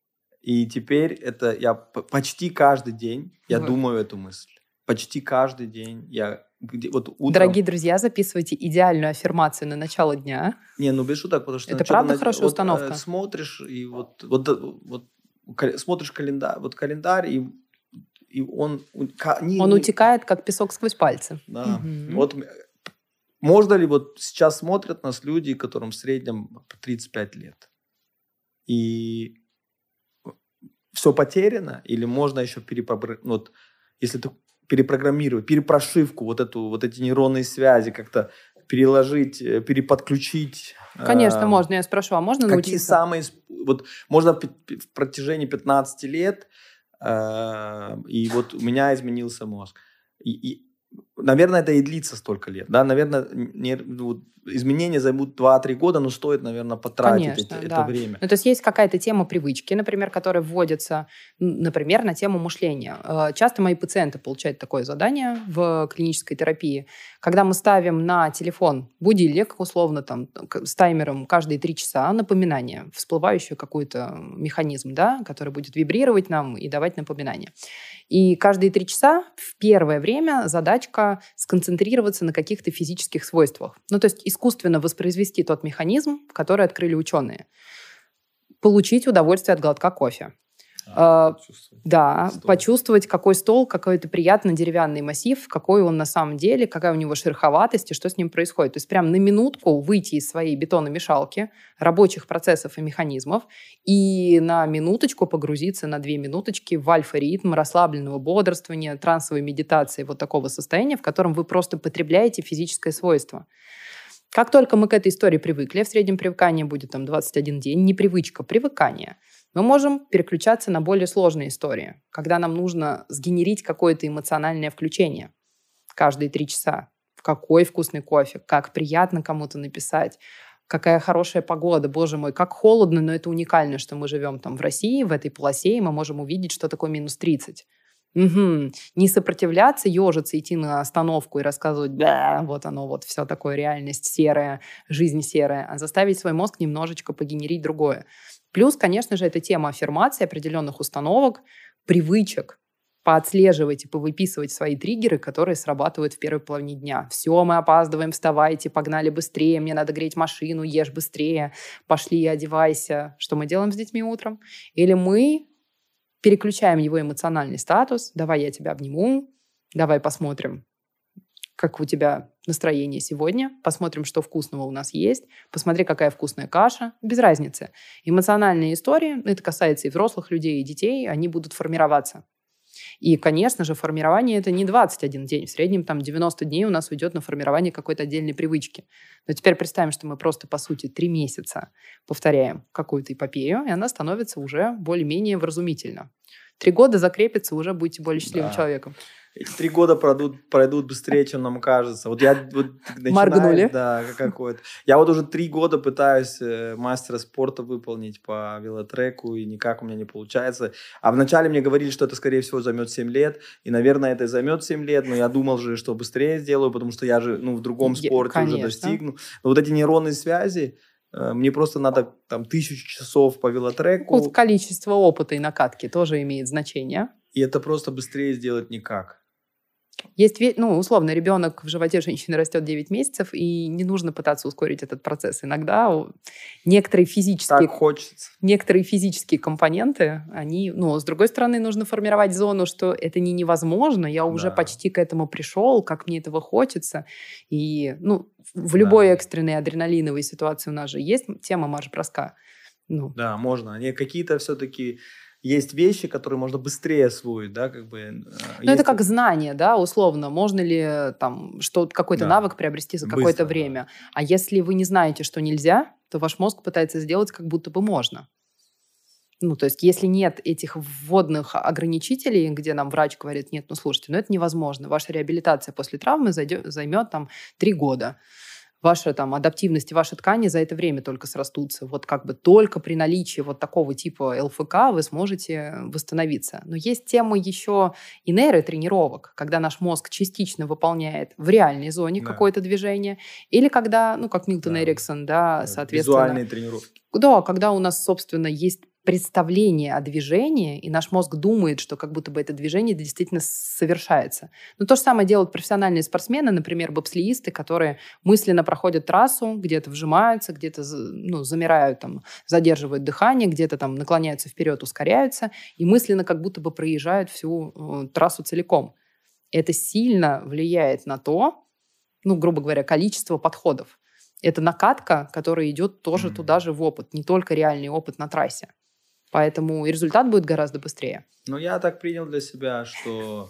И теперь это я почти каждый день я думаю эту мысль. Почти каждый день я утром... Дорогие друзья, записывайте идеальную аффирмацию на начало дня. Не, без шуток, потому что... Это правда хорошая установка? Смотришь, и смотришь календарь, и он... Он утекает, как песок сквозь пальцы. Да. Угу. Вот можно ли сейчас смотрят нас люди, которым в среднем 35 лет, и все потеряно, или можно еще если ты перепрограммировать, перепрошивку, эти нейронные связи как-то переложить, переподключить. Конечно, можно. Я спрошу, а можно научиться? Можно в протяжении 15 лет, и у меня изменился мозг. И, наверное, это и длится столько лет. Да? Наверное, изменения займут 2-3 года, но стоит, наверное, потратить это время. То есть какая-то тема привычки, например, которая вводится, например, на тему мышления. Часто мои пациенты получают такое задание в клинической терапии, когда мы ставим на телефон будильник, условно, с таймером каждые 3 часа напоминание, всплывающий какой-то механизм, да, который будет вибрировать нам и давать напоминание. И каждые 3 часа в первое время задачка сконцентрироваться на каких-то физических свойствах. То есть искусственно воспроизвести тот механизм, который открыли ученые. Получить удовольствие от глотка кофе. Почувствовать, какой стол, какой-то приятный деревянный массив, какой он на самом деле, какая у него шероховатость и что с ним происходит. То есть прям на минутку выйти из своей бетономешалки, рабочих процессов и механизмов и на минуточку погрузиться, на 2 минуточки в альфа-ритм расслабленного бодрствования, трансовой медитации, такого состояния, в котором вы просто потребляете физическое свойство. Как только мы к этой истории привыкли, в среднем привыкание будет 21 день, не привычка, привыкание, мы можем переключаться на более сложные истории, когда нам нужно сгенерить какое-то эмоциональное включение каждые 3 часа. Какой вкусный кофе, как приятно кому-то написать, какая хорошая погода, боже мой, как холодно, но это уникально, что мы живем в России, в этой полосе, и мы можем увидеть, что такое минус 30. Угу. Не сопротивляться, ежиться, идти на остановку и рассказывать, все такое, реальность серая, жизнь серая, а заставить свой мозг немножечко погенерить другое. Плюс, конечно же, это тема аффирмации, определенных установок, привычек, поотслеживать и повыписывать свои триггеры, которые срабатывают в первой половине дня. Все, мы опаздываем, вставайте, погнали быстрее, мне надо греть машину, ешь быстрее, пошли, одевайся. Что мы делаем с детьми утром? Или мы переключаем его эмоциональный статус. Давай я тебя обниму, давай посмотрим, как у тебя настроение сегодня, посмотрим, что вкусного у нас есть, посмотри, какая вкусная каша, без разницы. Эмоциональные истории, это касается и взрослых людей, и детей, они будут формироваться. И, конечно же, формирование – это не 21 день. В среднем там 90 дней у нас уйдет на формирование какой-то отдельной привычки. Но теперь представим, что мы просто, по сути, 3 месяца повторяем какую-то эпопею, и она становится уже более-менее вразумительна. 3 года закрепится, уже будете более счастливым человеком. Эти 3 года пройдут быстрее, чем нам кажется. Вот я моргнули. Да, какой-то. Я вот уже 3 года пытаюсь мастера спорта выполнить по велотреку, и никак у меня не получается. А вначале мне говорили, что это, скорее всего, займет 7 лет. И, наверное, это займет 7 лет, но я думал же, что быстрее сделаю, потому что я же в другом спорте уже достигну. Но вот эти нейронные связи, мне просто надо там 1000 часов по велотреку. Вот количество опыта и накатки тоже имеет значение. И это просто быстрее сделать никак. Есть, условно, ребенок в животе женщины растет 9 месяцев, и не нужно пытаться ускорить этот процесс. Иногда некоторые физические компоненты, они, с другой стороны, нужно формировать зону, что это не невозможно, я уже почти к этому пришел, как мне этого хочется. И, в любой экстренной адреналиновой ситуации у нас же есть тема марш-броска. Да, можно. Они какие-то все-таки... Есть вещи, которые можно быстрее освоить, да, как бы. Это как знание, да, условно. Можно ли там какой-то навык приобрести за какое-то время? А если вы не знаете, что нельзя, то ваш мозг пытается сделать, как будто бы можно. То есть, если нет этих вводных ограничителей, где нам врач говорит, нет, слушайте, это невозможно. Ваша реабилитация после травмы займет 3 года. Ваша адаптивность и ваши ткани за это время только срастутся. Вот только при наличии вот такого типа ЛФК вы сможете восстановиться. Но есть тема еще и нейротренировок, когда наш мозг частично выполняет в реальной зоне какое-то движение, или когда, как Милтон Эриксон, соответственно... Визуальные тренировки. Да, когда у нас, собственно, есть представление о движении, и наш мозг думает, что как будто бы это движение действительно совершается. Но то же самое делают профессиональные спортсмены, например, бобслеисты, которые мысленно проходят трассу, где-то вжимаются, где-то замирают, задерживают дыхание, где-то наклоняются вперед, ускоряются, и мысленно как будто бы проезжают всю трассу целиком. Это сильно влияет на то, грубо говоря, количество подходов. Это накатка, которая идет тоже туда же в опыт, не только реальный опыт на трассе. Поэтому и результат будет гораздо быстрее. Я так принял для себя, что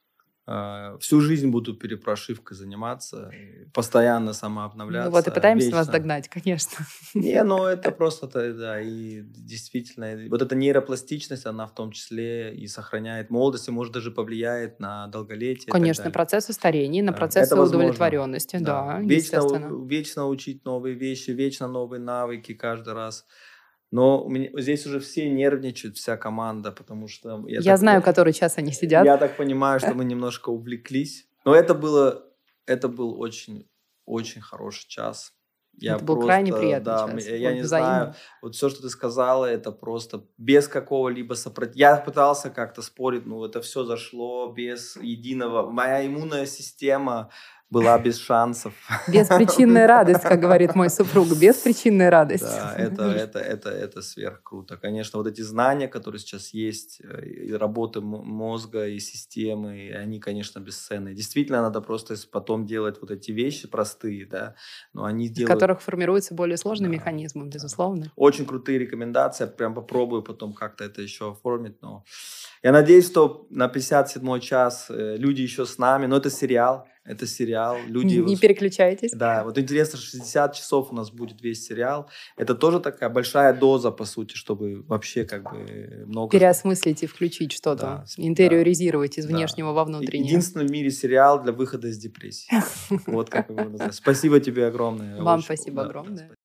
всю жизнь буду перепрошивкой заниматься, постоянно самообновляться. И пытаемся вас догнать, конечно. Это просто, и действительно, вот эта нейропластичность, она в том числе и сохраняет молодость, и может даже повлияет на долголетие. Конечно, процессы старения, на процессы удовлетворенности, естественно. Вечно учить новые вещи, вечно новые навыки каждый раз. Но здесь уже все нервничают, вся команда, потому что... Я знаю, который час они сидят. Я так понимаю, что мы немножко увлеклись. Но это был очень, очень хороший час. Это был крайне приятный час. Я не знаю, вот все, что ты сказала, это просто без какого-либо сопротивления. Я пытался как-то спорить, это все зашло без единого... Моя иммунная система... была без шансов. Беспричинная радость, как говорит мой супруг. Беспричинная радость. Да, это сверхкруто. Конечно, вот эти знания, которые сейчас есть, и работы мозга, и системы, они, конечно, бесценные. Действительно, надо просто потом делать вот эти вещи простые, да, но они делают... В которых формируется более сложный механизм, безусловно. Очень крутые рекомендации. Я прям попробую потом как-то это еще оформить, но... Я надеюсь, что на 57-й час люди еще с нами, но это сериал. Это сериал. Люди не переключайтесь. Да, вот интересно, 60 часов у нас будет весь сериал. Это тоже такая большая доза, по сути, чтобы вообще много... Переосмыслить и включить что-то. Интериоризировать из внешнего во внутреннее. Единственный в мире сериал для выхода из депрессии. Вот как его называют. Спасибо тебе огромное. Вам спасибо огромное.